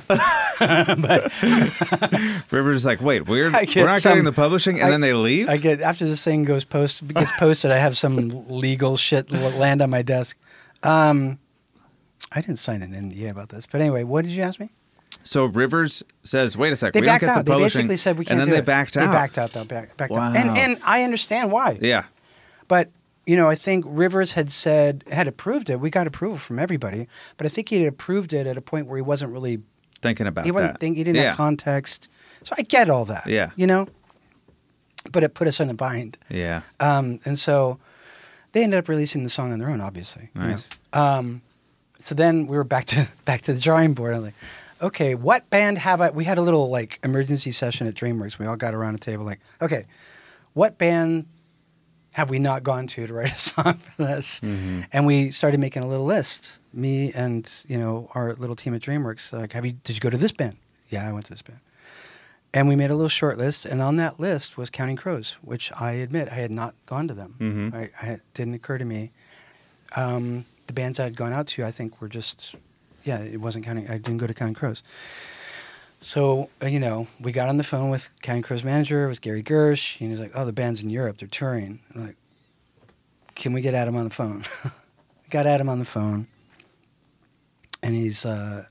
But Rivers is like, wait, we're not getting the publishing, and then they leave. I get after this thing gets posted. I have some legal shit land on my desk. I didn't sign an NDA about this, but anyway, what did you ask me? So Rivers says, wait a sec, we don't get the publishing. They basically said we can't do it. And then they backed out. They backed out, though. Backed wow. out. And I understand why. Yeah. But, I think Rivers had approved it. We got approval from everybody. But I think he had approved it at a point where he wasn't really thinking about that. He didn't have context. So I get all that. Yeah. But it put us in a bind. Yeah. And so they ended up releasing the song on their own, obviously. Nice. So then we were back to the drawing board. I'm like, okay, what band have I... We had a little, emergency session at DreamWorks. We all got around a table like, okay, what band have we not gone to write a song for this? Mm-hmm. And we started making a little list. Me and, our little team at DreamWorks. Like, did you go to this band? Yeah, I went to this band. And we made a little short list. And on that list was Counting Crows, which I admit I had not gone to them. Mm-hmm. It didn't occur to me. The bands I had gone out to, I think, were just... Yeah, it wasn't Counting. I didn't go to Counting Crows. So, we got on the phone with Counting Crows manager. It was Gary Gersh. And he's like, "Oh, the band's in Europe. They're touring." I'm like, "Can we get Adam on the phone?" We got Adam on the phone, and he's like,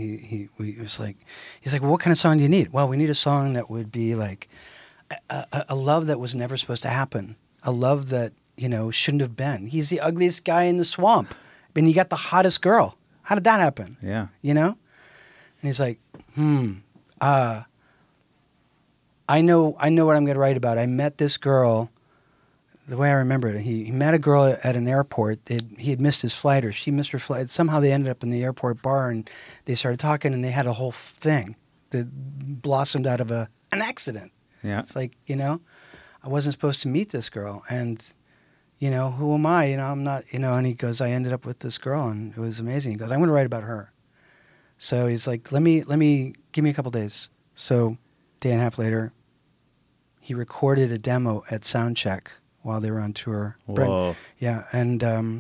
"Well, what kind of song do you need?" "Well, we need a song that would be like a love that was never supposed to happen, a love that shouldn't have been. He's the ugliest guy in the swamp, and you got the hottest girl. How did that happen?" Yeah. And he's like, I know what I'm going to write about. I met this girl, the way I remember it, he met a girl at an airport. He had missed his flight, or she missed her flight. Somehow they ended up in the airport bar, and they started talking, and they had a whole thing that blossomed out of an accident. Yeah. It's like, I wasn't supposed to meet this girl, and... who am I? I'm not, and he goes, I ended up with this girl, and it was amazing. He goes, I'm going to write about her. So he's like, give me a couple days. So day and a half later, he recorded a demo at Soundcheck while they were on tour. Whoa. Yeah, and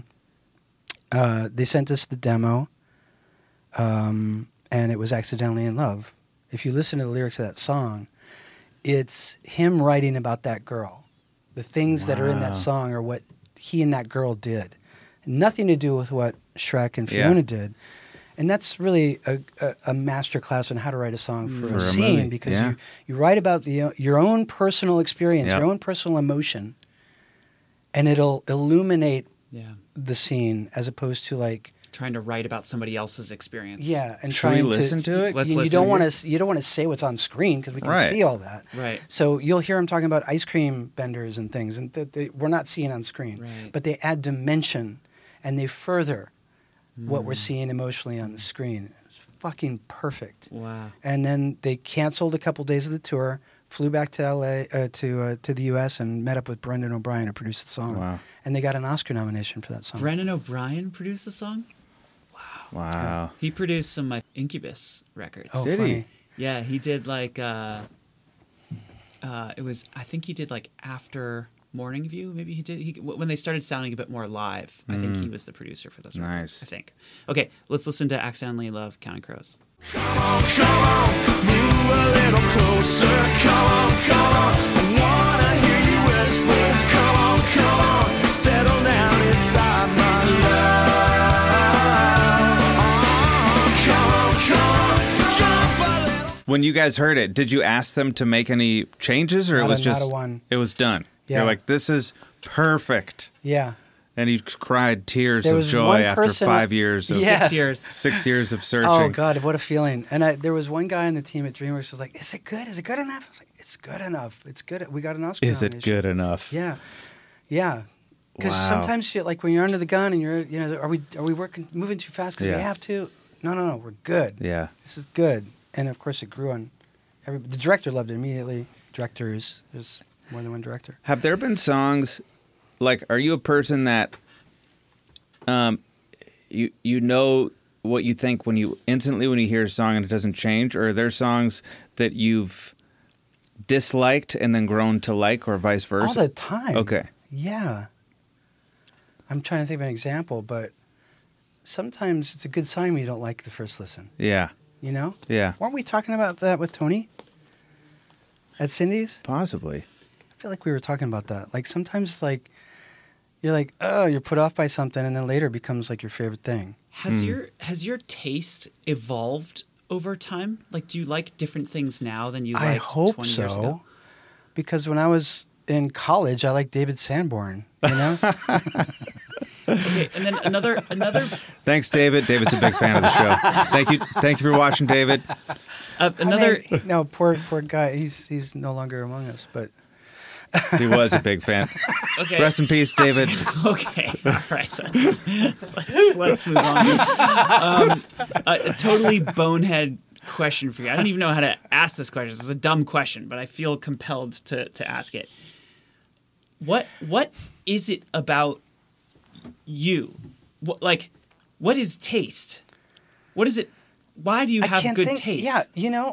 they sent us the demo, and it was Accidentally in Love. If you listen to the lyrics of that song, it's him writing about that girl. The things that are in that song are what he and that girl did. Nothing to do with what Shrek and Fiona did. And that's really a master class on how to write a song for a scene movie. Because you write about your own personal experience, your own personal emotion, and it'll illuminate the scene as opposed to trying to write about somebody else's experience. Yeah, and Should we listen to it? Let's you listen don't here. want to. You don't want to say what's on screen because we can Right. see all that. Right. So you'll hear him talking about ice cream vendors and things, and we're not seeing on screen. Right. But they add dimension, and they further what Mm. we're seeing emotionally on the screen. It's fucking perfect. Wow. And then they canceled a couple days of the tour, flew back to LA to the US, and met up with Brendan O'Brien, who produced the song. Wow. And they got an Oscar nomination for that song. Brendan O'Brien produced the song? Wow. He produced some of my Incubus records. Oh, Did he? funny. Yeah, he did like it was I think he did like After Morning View. Maybe he did when they started sounding a bit more live. I think he was the producer for those records. Nice. I think. Okay, let's listen to Accidentally Love Counting Crows. Come on, move a little closer. Come on, I wanna hear you whisper. Come on, settle down inside my love. Come on, jump a little. When you guys heard it, did you ask them to make any changes, or Not it was a- just not a one. it was done? Yeah. You're like, this is perfect, Yeah. and you cried tears There of was joy one after person- 5 years of Yeah. 6 years. 6 years of searching. Oh God, what a feeling! And there was one guy on the team at DreamWorks who was like, "Is it good? Is it good enough?" I was like, "It's good enough. It's good. We got an Oscar Is it nomination." good enough? Yeah, yeah. Because Wow. sometimes like when you're under the gun and you're are we moving too fast because Yeah. we have to? No, we're good. Yeah. This is good. And of course, it grew on. The director loved it immediately. Directors, there's more than one director. Have there been songs like? Are you a person that, you know what you think when you hear a song and it doesn't change, or are there songs that you've disliked and then grown to like, or vice versa? All the time. Okay. Yeah. I'm trying to think of an example, but sometimes it's a good sign when you don't like the first listen. Yeah. You know? Yeah. Weren't we talking about that with Tony at Cindy's? Possibly. I feel like we were talking about that. Like sometimes, like you're like, oh, you're put off by something, and then later it becomes like your favorite thing. Has your taste evolved over time? Like, do you like different things now than you liked I hope 20 years so, ago? because when I was in college, I liked David Sanborn. You know? Okay, and then another Thanks, David. David's a big fan of the show. Thank you for watching, David. another. I mean, no, poor guy. He's no longer among us, but. He was a big fan. Okay. Rest in peace, David. Okay, all right. Let's move on. A totally bonehead question for you. I don't even know how to ask this question. It's a dumb question, but I feel compelled to ask it. What is it about you? What is taste? What is it? Why do you have can't good think- taste? Yeah,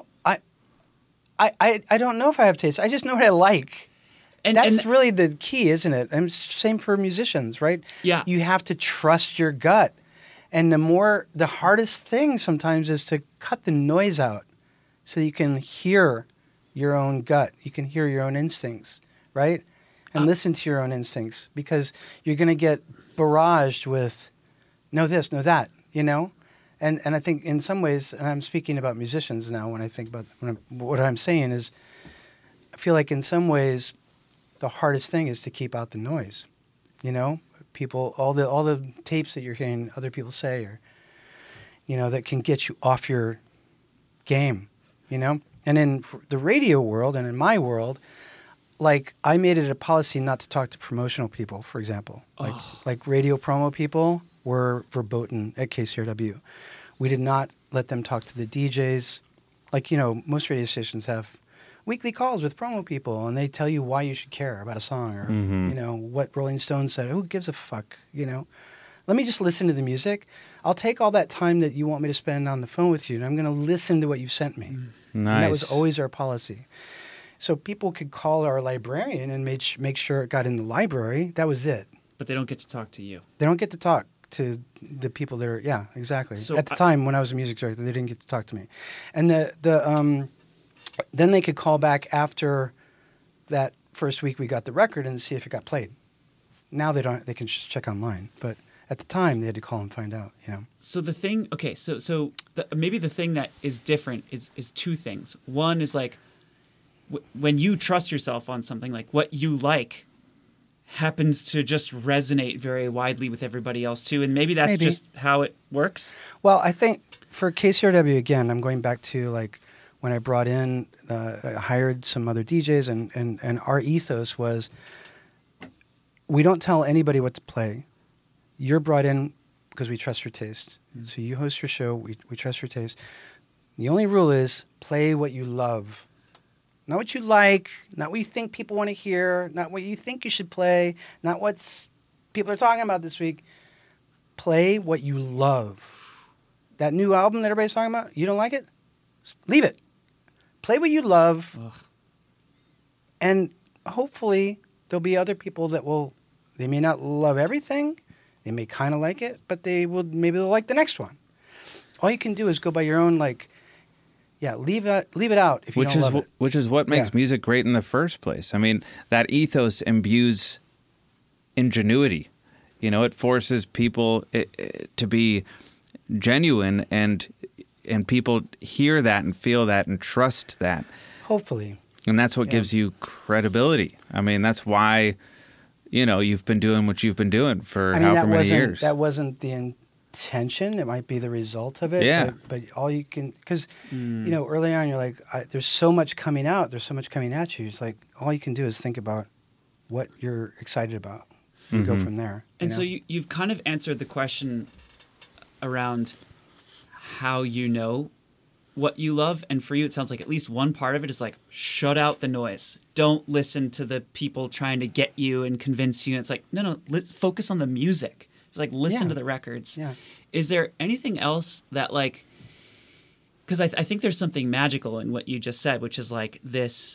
I don't know if I have taste. I just know what I like. and That's really the key, isn't it? And same for musicians, right? Yeah. You have to trust your gut. And the hardest thing sometimes is to cut the noise out so you can hear your own gut. You can hear your own instincts, right? And listen to your own instincts, because you're going to get barraged with know this, know that, you know? And I think in some ways, and I'm speaking about musicians now when I think about what I'm saying is, I feel like in some ways the hardest thing is to keep out the noise, you know? People, all the tapes that you're hearing other people say, or, you know, that can get you off your game, you know? And in the radio world and in my world, like, I made it a policy not to talk to promotional people, for example. Like radio promo people were verboten at KCRW. We did not let them talk to the DJs. Like, you know, most radio stations have weekly calls with promo people, and they tell you why you should care about a song, or, you know, what Rolling Stones said. Who gives a fuck, you know? Let me just listen to the music. I'll take all that time that you want me to spend on the phone with you, and I'm going to listen to what you sent me. Nice. And that was always our policy. So people could call our librarian and make sure it got in the library. That was it. But they don't get to talk to you. They don't get to talk to the people that are, yeah, exactly. So At the time when I was a music director, they didn't get to talk to me. And then they could call back after that first week we got the record and see if it got played. Now they don't. They can just check online. But at the time, they had to call and find out, you know. So the thing, okay, maybe the thing that is different is two things. One is like when you trust yourself on something, like what you like happens to just resonate very widely with everybody else too, and maybe that's Maybe. just how it works. Well, I think for KCRW, again, I'm going back to like when I brought in, I hired some other DJs, and our ethos was we don't tell anybody what to play. You're brought in because we trust your taste. So you host your show, we trust your taste. The only rule is play what you love. Not what you like, not what you think people want to hear, not what you think you should play, not what people are talking about this week. Play what you love. That new album that everybody's talking about, you don't like it? Leave it. Play what you love. Ugh. And hopefully there'll be other people that they may not love everything. They may kind of like it, but maybe they'll like the next one. All you can do is go by your own, leave it out if you don't love it. Which is what makes music great in the first place. I mean, that ethos imbues ingenuity. You know, it forces people to be genuine, and people hear that and feel that and trust that. Hopefully. And that's what gives you credibility. I mean, that's why, you've been doing what you've been doing for however many years. That wasn't the intention. It might be the result of it. Yeah. But all you can, because, early on you're like, there's so much coming out. There's so much coming at you. It's like, all you can do is think about what you're excited about and go from there. And so you've kind of answered the question around how you know what you love, and for you it sounds like at least one part of it is like, shut out the noise, don't listen to the people trying to get you and convince you. It's like, no, focus on the music, just like listen to the records. Is there anything else that, like, because I think there's something magical in what you just said, which is like this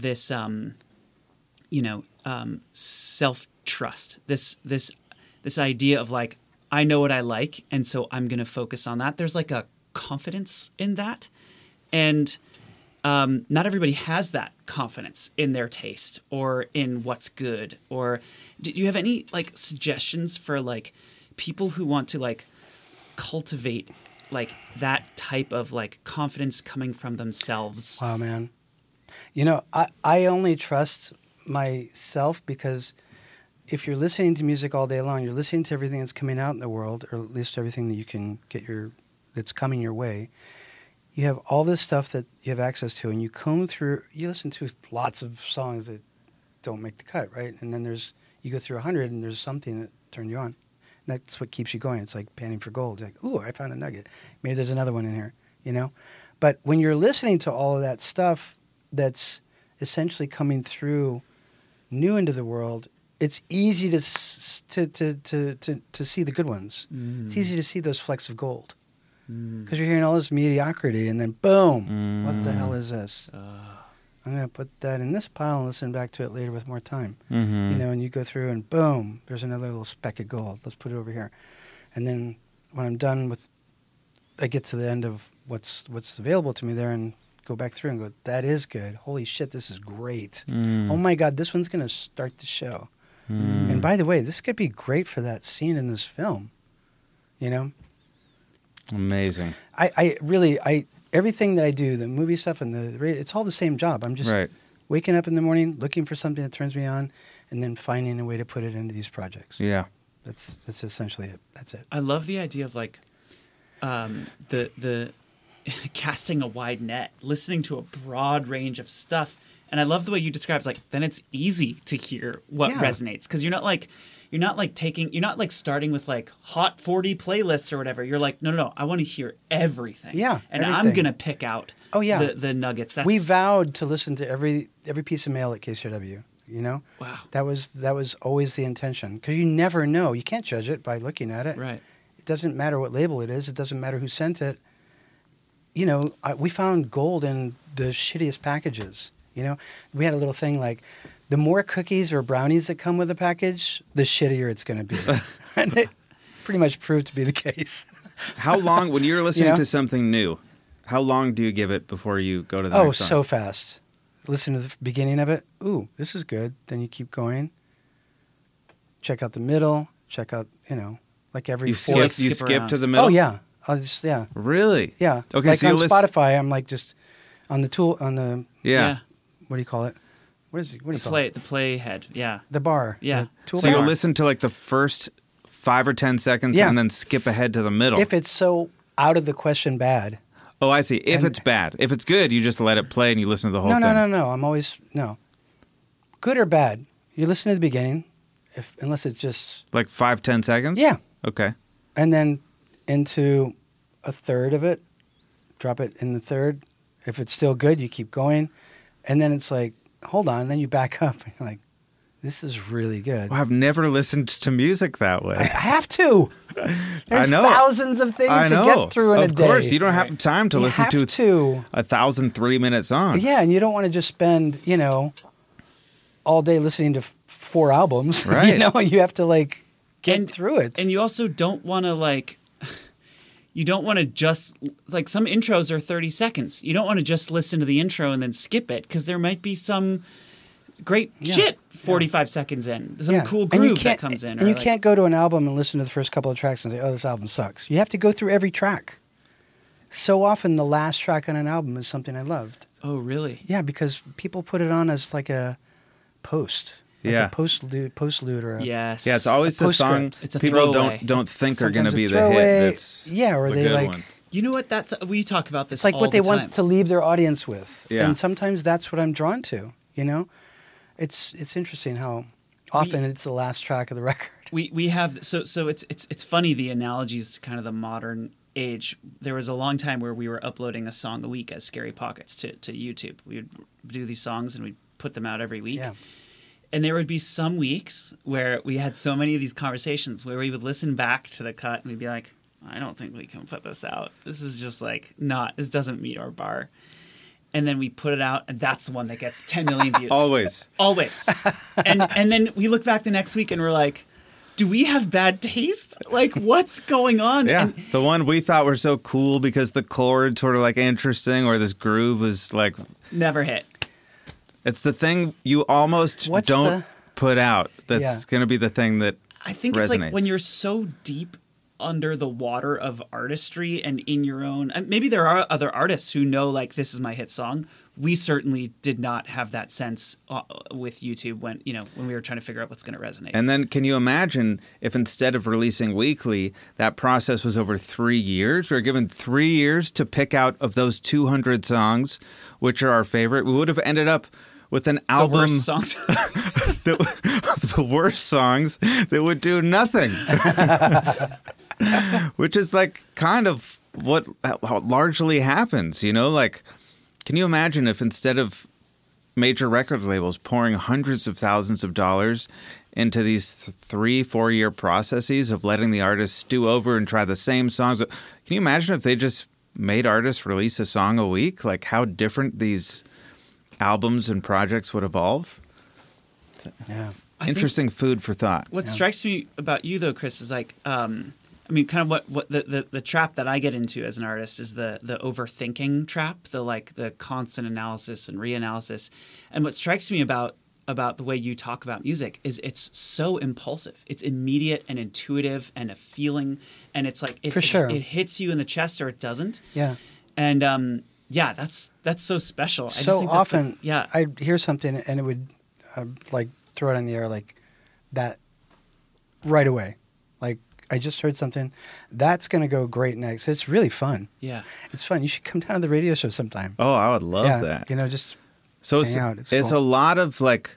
self-trust, this idea of like, I know what I like, and so I'm going to focus on that. There's like a confidence in that, and not everybody has that confidence in their taste or in what's good. Or do you have any like suggestions for like people who want to like cultivate like that type of like confidence coming from themselves? Wow, man. I only trust myself because if you're listening to music all day long, you're listening to everything that's coming out in the world, or at least everything that you can get that's coming your way. You have all this stuff that you have access to, and you comb through. You listen to lots of songs that don't make the cut, right? And then you go through 100, and there's something that turned you on. And that's what keeps you going. It's like panning for gold. You're like, ooh, I found a nugget. Maybe there's another one in here, But when you're listening to all of that stuff that's essentially coming through new into the world, it's easy to see the good ones. It's easy to see those flecks of gold. Because you're hearing all this mediocrity, and then boom, what the hell is this? I'm going to put that in this pile and listen back to it later with more time. And you go through and boom, there's another little speck of gold. Let's put it over here. And then when I'm done I get to the end of what's available to me there and go back through and go, that is good. Holy shit, this is great. Oh my God, this one's going to start the show. And by the way, this could be great for that scene in this film, Amazing. I really everything that I do, the movie stuff and the radio, it's all the same job. I'm just waking up in the morning, looking for something that turns me on, and then finding a way to put it into these projects. Yeah. That's essentially it. That's it. I love the idea of like the casting a wide net, listening to a broad range of stuff. And I love the way you describe it. It's like, then it's easy to hear what resonates, because you're not like starting with like Hot 40 playlists or whatever. You're like, no, I want to hear everything. Yeah, and everything. I'm gonna pick out the nuggets. We vowed to listen to every piece of mail at KCRW. Wow, that was always the intention, because you never know. You can't judge it by looking at it. Right. It doesn't matter what label it is. It doesn't matter who sent it. We found gold in the shittiest packages. We had a little thing like, the more cookies or brownies that come with a package, the shittier it's going to be. And it pretty much proved to be the case. How long, when you're listening to something new, how long do you give it before you go to the next song? So fast. Listen to the beginning of it. Ooh, this is good. Then you keep going. Check out the middle. Check out, like every you fourth. skip to the middle? Oh, yeah. Really? Yeah. Okay, like so on Spotify, I'm like just on the Yeah. what do you call it? What do you call it? The playhead. Yeah. The bar. Yeah. The tool So you'll bar. listen to like the first 5 or 10 seconds Yeah. and then skip ahead to the middle. If it's so out of the question bad. Oh, I see. If And- it's bad. If it's good, you just let it play and you listen to the whole No, thing. no. I'm always no. Good or bad, you listen to the beginning, unless it's just Like 5, 10 seconds? Yeah. Okay. and then into a third of it, drop it in the third. If it's still good, you keep going, and then it's like, hold on, then you back up and you're like, this is really good. Well, I've never listened to music that way. I have to. There's know. thousands of things I to know. get through in a day. Of course, you don't have time to You listen have to to. 1,000 3-minute songs. Yeah, and you don't want to just spend, all day listening to 4 albums. Right. You have to like get And- through it. And you also don't want to you don't want to just some intros are 30 seconds. You don't want to just listen to the intro and then skip it because there might be some great shit 45 seconds in. Some cool And you groove that can't- comes in. And you can't go to an album and listen to the first couple of tracks and say, "Oh, this album sucks." You have to go through every track. So often, the last track on an album is something I loved. Oh, really? Yeah, because people put it on as like a post, like Yeah. a postlude or a Yes. Yeah, it's always A the song postscript. It's a people throwaway. don't think are going to sometimes a be the throwaway. hit. That's Yeah, or the they good like one. You know what? We talk about this it's like all what they the time. want to leave their audience with. Yeah. And sometimes that's what I'm drawn to. It's interesting how often it's the last track of the record. We have so it's funny the analogies to kind of the modern age. There was a long time where we were uploading a song a week as Scary Pockets to YouTube. We would do these songs and we'd put them out every week. Yeah. And there would be some weeks where we had so many of these conversations where we would listen back to the cut and we'd be like, I don't think we can put this out. This is just this doesn't meet our bar. And then we put it out, and that's the one that gets 10 million views. Always. And then we look back the next week and we're like, do we have bad taste? Like, what's going on? Yeah, And the one we thought were so cool because the chords were like interesting or this groove was like... never hit. It's the thing you almost What's don't the- put out. That's Yeah. going to be the thing that I think resonates. it's like when you're so deep under the water of artistry and in your own... maybe there are other artists who know, like, this is my hit song. We certainly did not have that sense with YouTube when we were trying to figure out what's going to resonate. And then can you imagine if instead of releasing weekly, that process was over 3 years? We were given 3 years to pick out of those 200 songs, which are our favorite. We would have ended up with an the album worst songs. of the worst songs that would do nothing. Which is like kind of what largely happens, like, can you imagine if instead of major record labels pouring hundreds of thousands of dollars into these 3-4 year processes of letting the artists stew over and try the same songs, can you imagine if they just made artists release a song a week? Like how different these albums and projects would evolve? Yeah. Interesting food for thought. What strikes me about you, though, Chris, is like, kind of what the trap that I get into as an artist is the overthinking trap, the constant analysis and reanalysis. And what strikes me about the way you talk about music is it's so impulsive. It's immediate and intuitive and a feeling, and it's like For sure. it hits you in the chest or it doesn't. Yeah. And that's so special. I just So think that's often, yeah. I'd hear something and it would throw it in the air like that right away. Like I just heard something that's going to go great next. It's really fun. Yeah. It's fun. You should come down to the radio show sometime. Oh, I would love that. Just So hang out. It's it's cool. a lot of like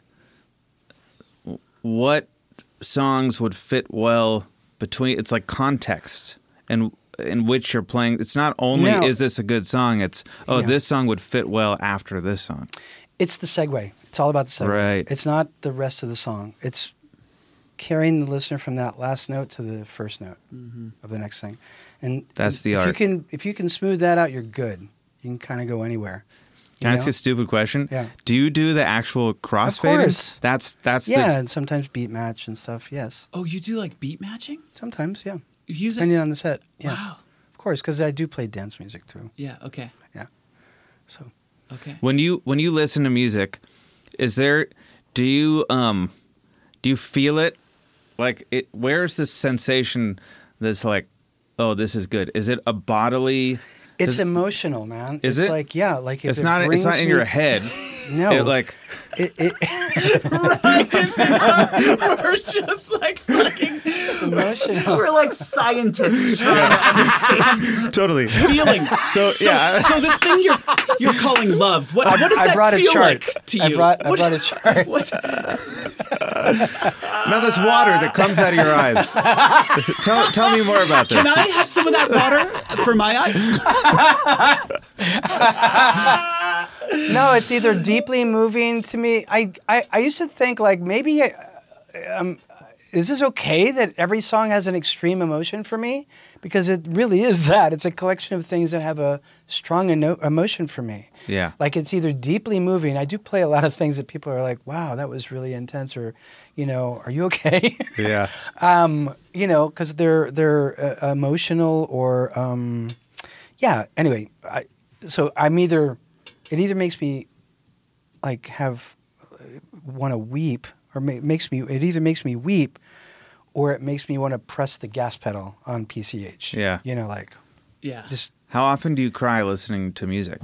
what songs would fit well between. It's like context and in which you're playing. It's not only Now- is this a good song. It's Yeah. this song would fit well after this song. It's the segue. It's all about the segue. Right. It's not the rest of the song. It's carrying the listener from that last note to the first note of the next thing. And That's the if art. If you can smooth that out, you're good. You can kind of go anywhere. Can I You ask know? a stupid question? Yeah. Do you do the actual crossfading? course. That's Yeah, and sometimes beat match and stuff. Yes, Oh, you do like beat matching? sometimes. Yeah, You use it? depending on the set. Yeah, Wow. of course, because I do play dance music too. Yeah. Okay. Yeah, so Okay. when you listen to music, do you feel it? Like it, where's the sensation that's like, oh, this is good? Is it a bodily? it's emotional, man. Is it's it? like like if It's it not. It's brings not in me your to- head. No, It like We're just like fucking emotional. We're like scientists trying to understand Totally. feelings. So yeah, So this thing you're calling love. What does I that brought a feel chart. like to you? I brought a chart. What's now this water that comes out of your eyes. Tell me more about this. Can I have some of that water for my eyes? No, it's either deeply moving to me. I used to think like maybe is this okay that every song has an extreme emotion for me? Because it really is that. It's a collection of things that have a strong emotion for me. Yeah. Like it's either deeply moving. I do play a lot of things that people are like, wow, that was really intense, or, are you okay? Yeah. Because they're emotional or, yeah. Anyway, it either makes me like want to weep, or it either makes me weep, or it makes me want to press the gas pedal on PCH. Yeah. Yeah. Just How often do you cry listening to music?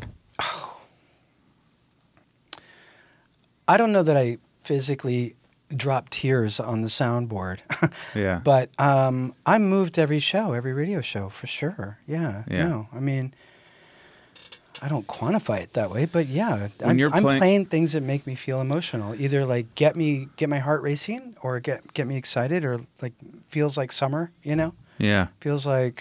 I don't know that I physically drop tears on the soundboard. Yeah. But I'm moved every radio show for sure. Yeah. Yeah. No, I mean, I don't quantify it that way, but yeah, When you're I'm playing- playing things that make me feel emotional. Either like get my heart racing, or get me excited, or like feels like summer. Yeah. Feels like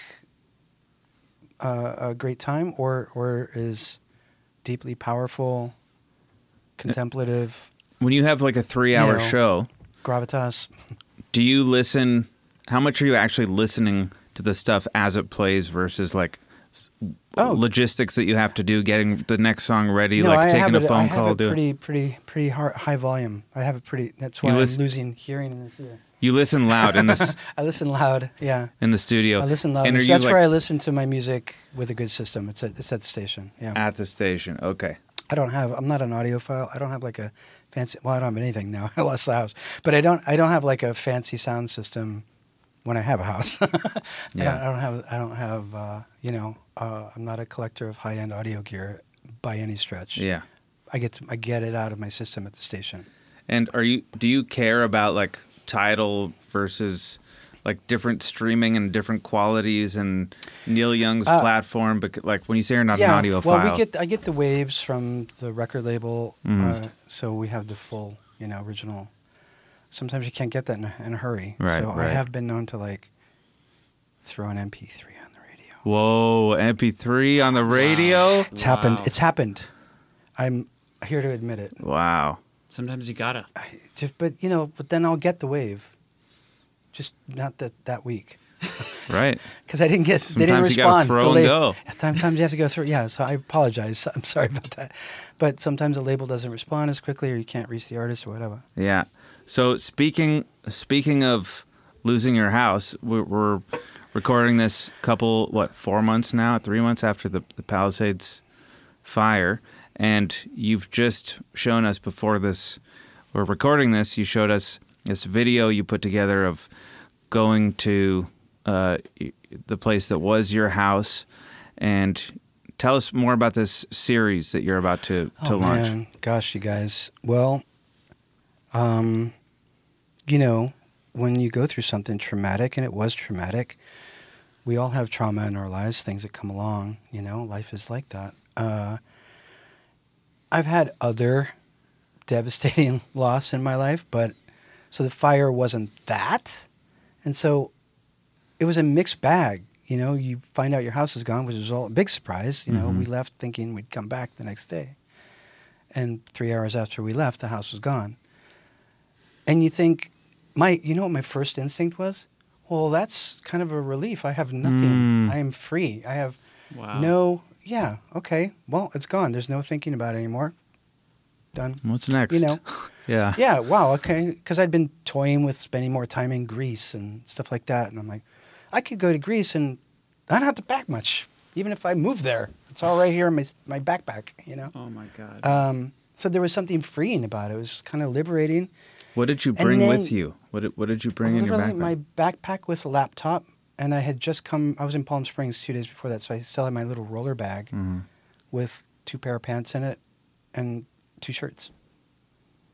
a great time, or is deeply powerful, contemplative, When you have like a 3-hour You know. show, gravitas. do you listen? How much are you actually listening to the stuff as it plays versus like logistics that you have to do, getting the next song ready, like taking a phone call? I have a pretty high volume. I have a pretty. That's why You I'm listen- losing hearing in this ear. You listen loud in this I listen loud. Yeah, in the studio. I listen loud. And are you That's like where I listen to my music with a good system. It's at the station. Yeah. at the station? Okay. I'm not an audiophile. I don't have like a fancy. Well, I don't have anything now. I lost the house, but I don't have like a fancy sound system when I have a house. Yeah. I don't have. I'm not a collector of high-end audio gear by any stretch. Yeah. I get it out of my system at the station. And do you care about like Tidal versus like different streaming and different qualities and Neil Young's platform? But like when you say you're not an audiophile, well, I get the waves from the record label, so we have the full, original. Sometimes you can't get that in a hurry, Right, so I right. have been known to like throw an MP3 on the radio. whoa, MP3 on the radio? It's happened. It's happened. I'm here to admit it. Wow. Sometimes you gotta. But then I'll get the wave. Just not that week. Right. Because they didn't Sometimes you respond. gotta throw The and label- go. Sometimes you have to go through. Yeah, so I apologize. I'm sorry about that. But sometimes the label doesn't respond as quickly, or you can't reach the artist, or whatever. Yeah. So speaking of losing your house, we're recording this 4 months now, 3 months after the Palisades fire, and you've just shown us before this. We're recording this. You showed us this video you put together of going to the place that was your house, and tell us more about this series that you're about to launch. Man. Gosh, you guys. Well, when you go through something traumatic, and it was traumatic, we all have trauma in our lives, things that come along. Life is like that. I've had other devastating loss in my life, so the fire wasn't that. And so it was a mixed bag. You find out your house is gone, which is a big surprise. We left thinking we'd come back the next day. And 3 hours after we left, the house was gone. And you think, what my first instinct was? Well, that's kind of a relief. I have nothing. I am free. I have okay. Well, it's gone. There's no thinking about it anymore. Done. What's next? Yeah. Yeah, wow, okay. Because I'd been toying with spending more time in Greece and stuff like that. And I'm like, I could go to Greece and I don't have to pack much, even if I move there. It's all right here in my backpack, Oh my God. So there was something freeing about it. It was kind of liberating. What did you bring with you? What did you bring in your Literally, backpack? my backpack with a laptop, and I had just come. I was in Palm Springs 2 days before that, so I still had my little roller bag with 2 pair of pants in it and 2 shirts.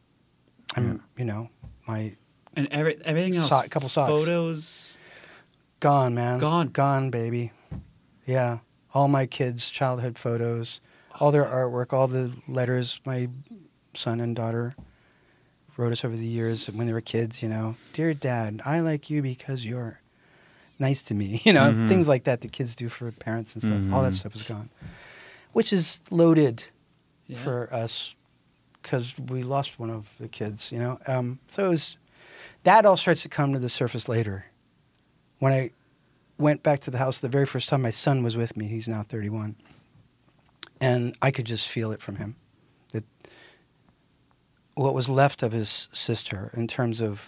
My And everything else. A couple socks. Photos. Gone, man. Gone, baby. Yeah, all my kids' childhood photos, all their artwork, all the letters my son and daughter wrote us over the years when they were kids. Dear Dad, I like you because you're nice to me. Things like that kids do for parents and stuff. All that stuff is gone, which is loaded for us because we lost one of the kids. So it was that all starts to come to the surface later. When I went back to the house the very first time, my son was with me. He's now 31. And I could just feel it from him. That what was left of his sister in terms of,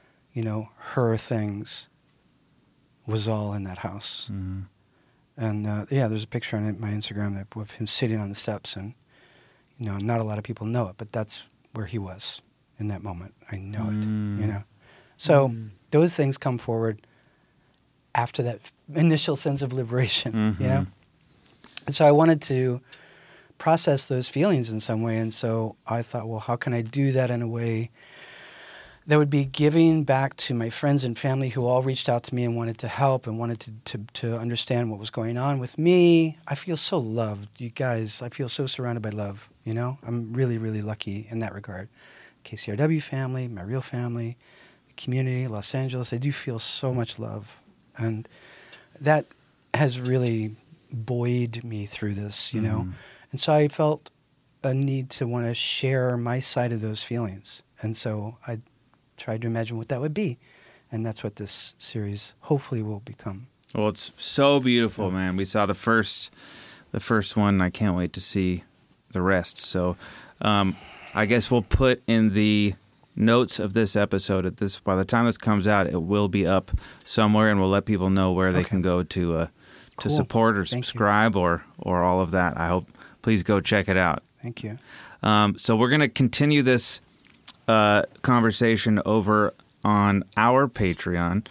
her things was all in that house. Mm-hmm. And there's a picture on my Instagram of him sitting on the steps. And, not a lot of people know it, but that's where he was in that moment. I know it, So those things come forward after that initial sense of liberation, And so I wanted to process those feelings in some way. And so I thought, well, how can I do that in a way that would be giving back to my friends and family who all reached out to me and wanted to help and wanted to understand what was going on with me. I feel so loved, you guys. I feel so surrounded by love, I'm really, really lucky in that regard. KCRW family, my real family, the community, Los Angeles. I do feel so much love. And that has really buoyed me through this, And so I felt a need to want to share my side of those feelings. And so I tried to imagine what that would be. And that's what this series hopefully will become. Well, it's so beautiful, man. We saw the first one. I can't wait to see the rest. So I guess we'll put in the notes of this episode by the time this comes out, it will be up somewhere, and we'll let people know where they can go to support or subscribe or all of that. I hope, please go check it out. Thank you. So we're going to continue this conversation over on our Patreon.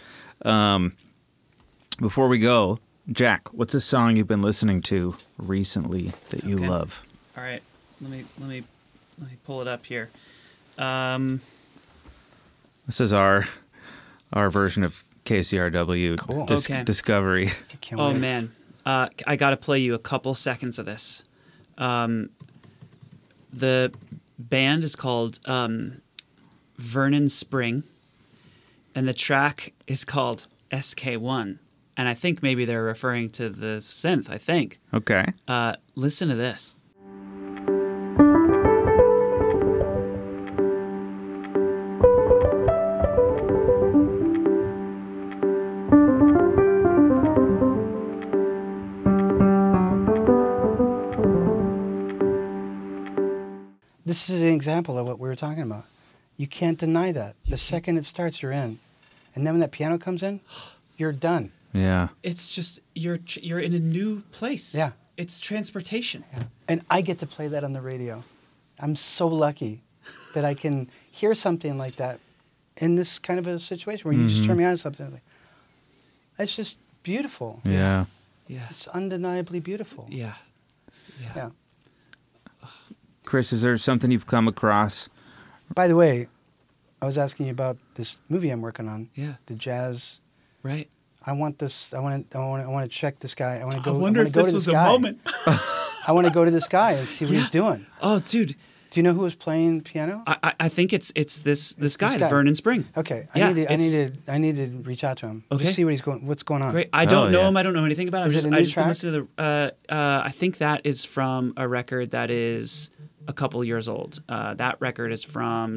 Before we go, Jack, what's a song you've been listening to recently that you love? All right, let me pull it up here. This is our version of KCRW Discovery. Oh, man. I got to play you a couple seconds of this. The band is called Vernon Spring, and the track is called SK1. And I think maybe they're referring to the synth, I think. Okay. Listen to this. This is an example of what we were talking about. You can't deny that. The second it starts, you're in. And then when that piano comes in, you're done. Yeah. It's just, you're in a new place. Yeah. It's transportation. Yeah. And I get to play that on the radio. I'm so lucky that I can hear something like that in this kind of a situation where you just turn me on to something. It's just beautiful. Yeah. Yeah. It's undeniably beautiful. Yeah. Yeah. Chris, is there something you've come across? By the way, I was asking you about this movie I'm working on. Yeah. The jazz. Right. I want this. I want to check this guy. I want to go. I wonder if this was a moment. I want to go to this guy and see what he's doing. Oh, dude. Do you know who was playing piano? I think it's this guy, Vernon Spring. Okay. Yeah, I need to reach out to him. Okay. Just see what's going on. Great. I don't know him. I don't know anything about him. Is it a new I just track? been listening to the. I think that is from a record that is a couple years old. That record is from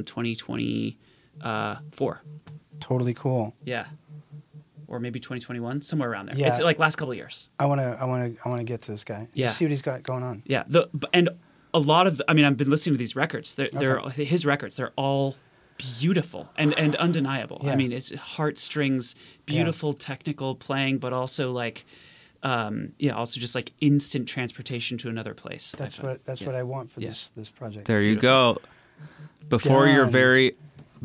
2024. Totally cool. Yeah. Or maybe 2021, somewhere around there. Yeah. It's like last couple of years. I want to get to this guy. Yeah. See what he's got going on. Yeah. And a lot of, I've been listening to these records. They're his records. They're all beautiful and undeniable. Yeah. It's heartstrings, beautiful technical playing, but also like, also just like instant transportation to another place. That's what I want for this project. There you go. Before your very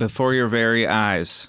eyes.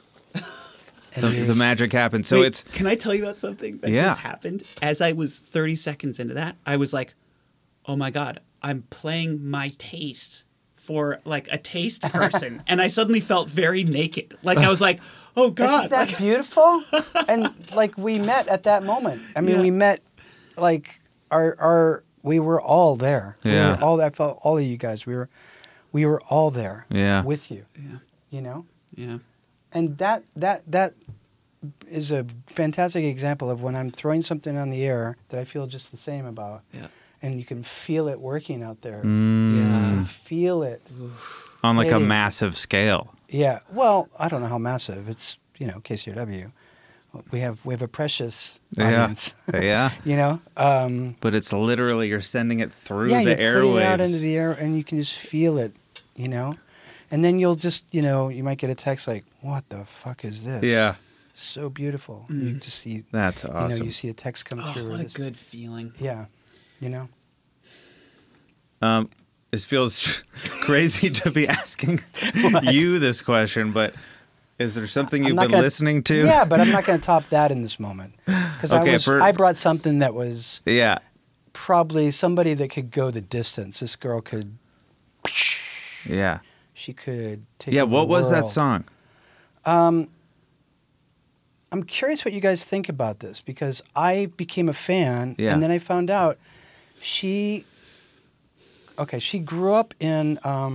The magic happened. So Wait, can I tell you about something that just happened? As I was 30 seconds into that, I was like, oh my God, I'm playing my taste for like a taste person, and I suddenly felt very naked. Like I was like, oh God. Isn't that beautiful? And like we met at that moment. I mean, we met like we were all there. Yeah. I felt all of you guys. We were all there. Yeah. With you. Yeah. You know? Yeah. And that is a fantastic example of when I'm throwing something on the air that I feel just the same about. Yeah. And you can feel it working out there. Mm. You can feel it. On like a Hey. massive scale. Yeah. Well, I don't know how massive. It's, KCRW. We have a precious audience. Yeah. You know? But it's literally you're sending it through yeah, the you're putting it out airwaves. into the air, and you can just feel it, And then you'll just, you might get a text like, "What the fuck is this?" Yeah. So beautiful. You just see. That's awesome. You see a text come through. Oh, what with a this- good feeling. Yeah. It feels crazy to be asking you this question, but is there something you've been listening to? Yeah, but I'm not going to top that in this moment because I brought something that was Yeah. probably somebody that could go the distance. This girl could. Yeah. She could take. Yeah. over What the was that world. song? I'm curious what you guys think about this because I became a fan Yeah. and then I found out she grew up in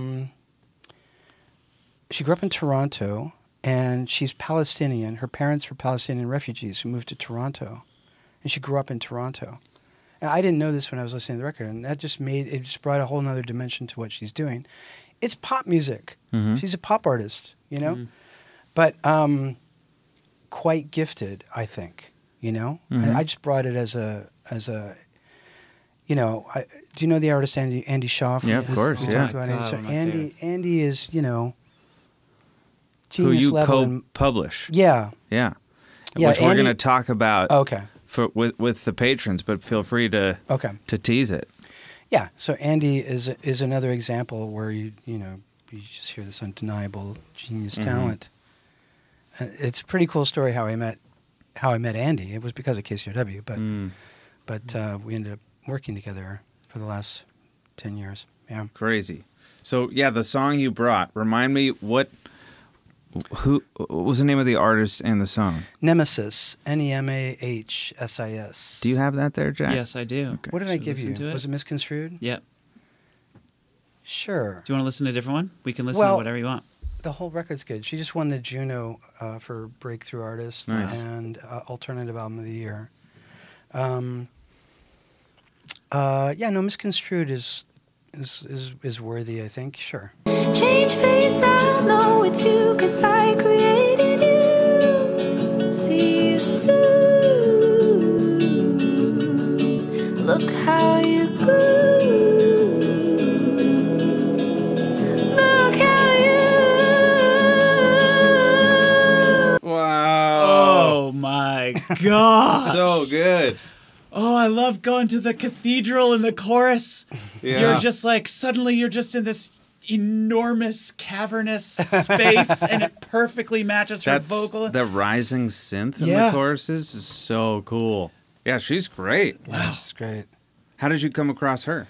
Toronto and she's Palestinian. Her parents were Palestinian refugees who moved to Toronto and she grew up in Toronto. And I didn't know this when I was listening to the record and that just brought a whole nother dimension to what she's doing. It's pop music. Mhm. She's a pop artist, But quite gifted, I think. Mhm. I just brought it as a. Do you know the artist Andy Shaw? Yeah, of course, We yeah. talked about God, Andy. So one of my favorites. Andy is Who genius you level. co-publish. Yeah. Yeah. Yeah, Which we're Andy- going to talk about Okay. with the patrons, but feel free to tease it. Yeah. So Andy is another example where you just hear this undeniable genius talent. And it's a pretty cool story how I met Andy. It was because of KCRW, but we ended up working together for the last 10 years. Yeah. Crazy. So yeah, the song you brought. Remind me what was the name of the artist and the song? Nemesis. Nemahsis. Do you have that there, Jack? Yes, I do. Okay. What did I Should we give listen you? to it? Was it misconstrued? Yep. Sure. Do you want to listen to a different one? We can listen to whatever you want. The whole record's good. She just won the Juno for Breakthrough Artist Nice. and Alternative Album of the Year. Misconstrued is worthy, I think. Sure. Change face, I'll know it's you, 'cause I created you. See you soon. Look how you grew. Look how you. Wow. Oh my God. So good. Oh, I love going to the cathedral in the chorus. Yeah. You're just like, suddenly you're just in this enormous cavernous space and it perfectly matches her That's vocal. the rising synth in Yeah. the choruses is so cool. Yeah, she's great. Wow. This is great. How did you come across her?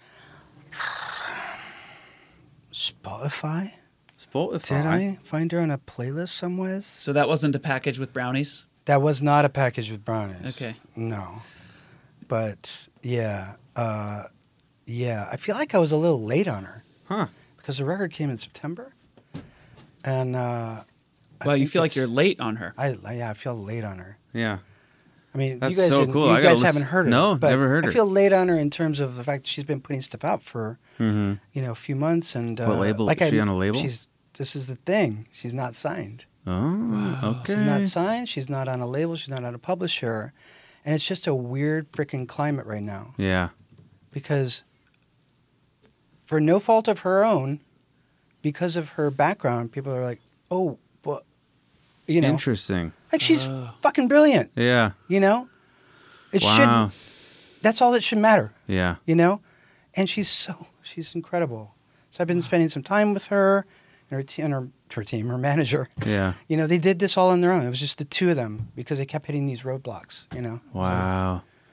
Spotify? Spotify. Did I find her on a playlist somewhere? So that wasn't a package with brownies? That was not a package with brownies. Okay. No. But yeah. I feel like I was a little late on her. Huh. Because the record came in September. And Well, you feel like you're late on her. I feel late on her. Yeah. I mean, That's you guys, so cool. You I gotta guys haven't listen- heard her. No, but never heard her. I feel late on her in terms of the fact that she's been putting stuff out for Mm-hmm. a few months. And What label? Is she on a label? This is the thing. She's not signed. Oh, okay. She's not signed. She's not on a label. She's not on a publisher. And it's just a weird freaking climate right now. Yeah. Because for no fault of her own, because of her background, people are like, oh, but, Interesting. like she's fucking brilliant, Yeah. It Wow. should, that's all that should matter, Yeah. And she's incredible. So I've been spending some time with her and her team, her manager. Yeah. They did this all on their own. It was just the two of them because they kept hitting these roadblocks, Wow.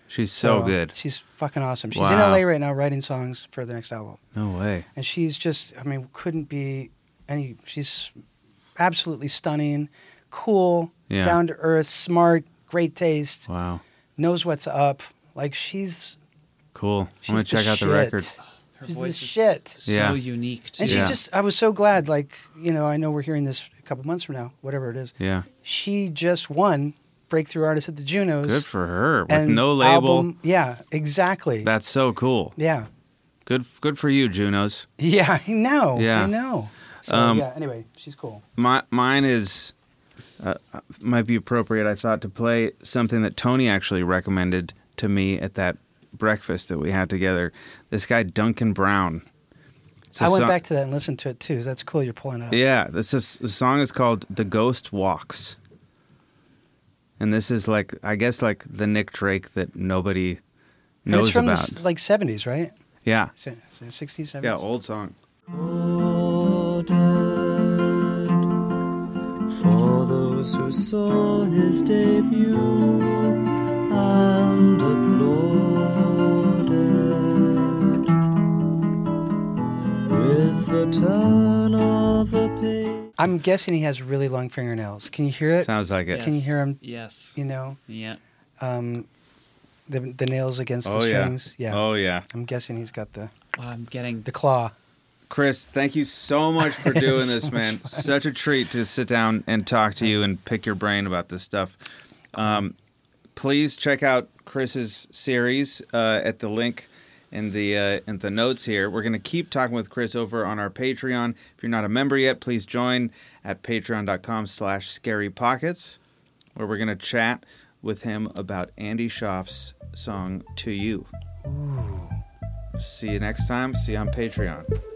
She's so good. She's fucking awesome. She's Wow. in LA right now writing songs for the next album. No way. And she's just, I mean, couldn't be any, she's absolutely stunning, cool, Yeah. down to earth, smart, great taste, Wow. knows what's up. Like she's Cool. she's I'm going to check out the shit. record. Her She's the voice shit. is so Yeah. unique too. And she Yeah. just, I was so glad, like, you know, I know we're hearing this a couple months from now, whatever it is. Yeah. She just won Breakthrough Artist at the Junos. Good for her. With and no label. album- yeah, exactly. That's so cool. yeah. Good for you, Junos. Yeah, I know. Yeah. I know. So, yeah, anyway, she's cool. Mine is might be appropriate. I thought to play something that Tony actually recommended to me at that breakfast that we had together. This guy Duncan Brown. It's a I went song- back to that and listened to it too. That's cool you're pulling it up. Yeah, the song is called "The Ghost Walks," and this is like I guess like the Nick Drake that nobody And knows it's from about. the like 70s, right? Yeah, 60s, 70s? yeah, old song. For those who saw his debut and applauded with the turn of the page. I'm guessing he has really long fingernails. Can you hear it? Sounds like it. Can you hear him? Yes. You know, Yeah. the nails against the Oh yeah. strings. Yeah. Oh yeah. I'm guessing he's got the Wow, I'm getting claw. Chris, thank you so much for doing this, man. Such a treat to sit down and talk to you and pick your brain about this stuff. Please check out Chris's series at the link in the notes here. We're going to keep talking with Chris over on our Patreon. If you're not a member yet, please join at patreon.com/scarypockets, where we're going to chat with him about Andy Schaaf's song To You. Ooh. See you next time. See you on Patreon.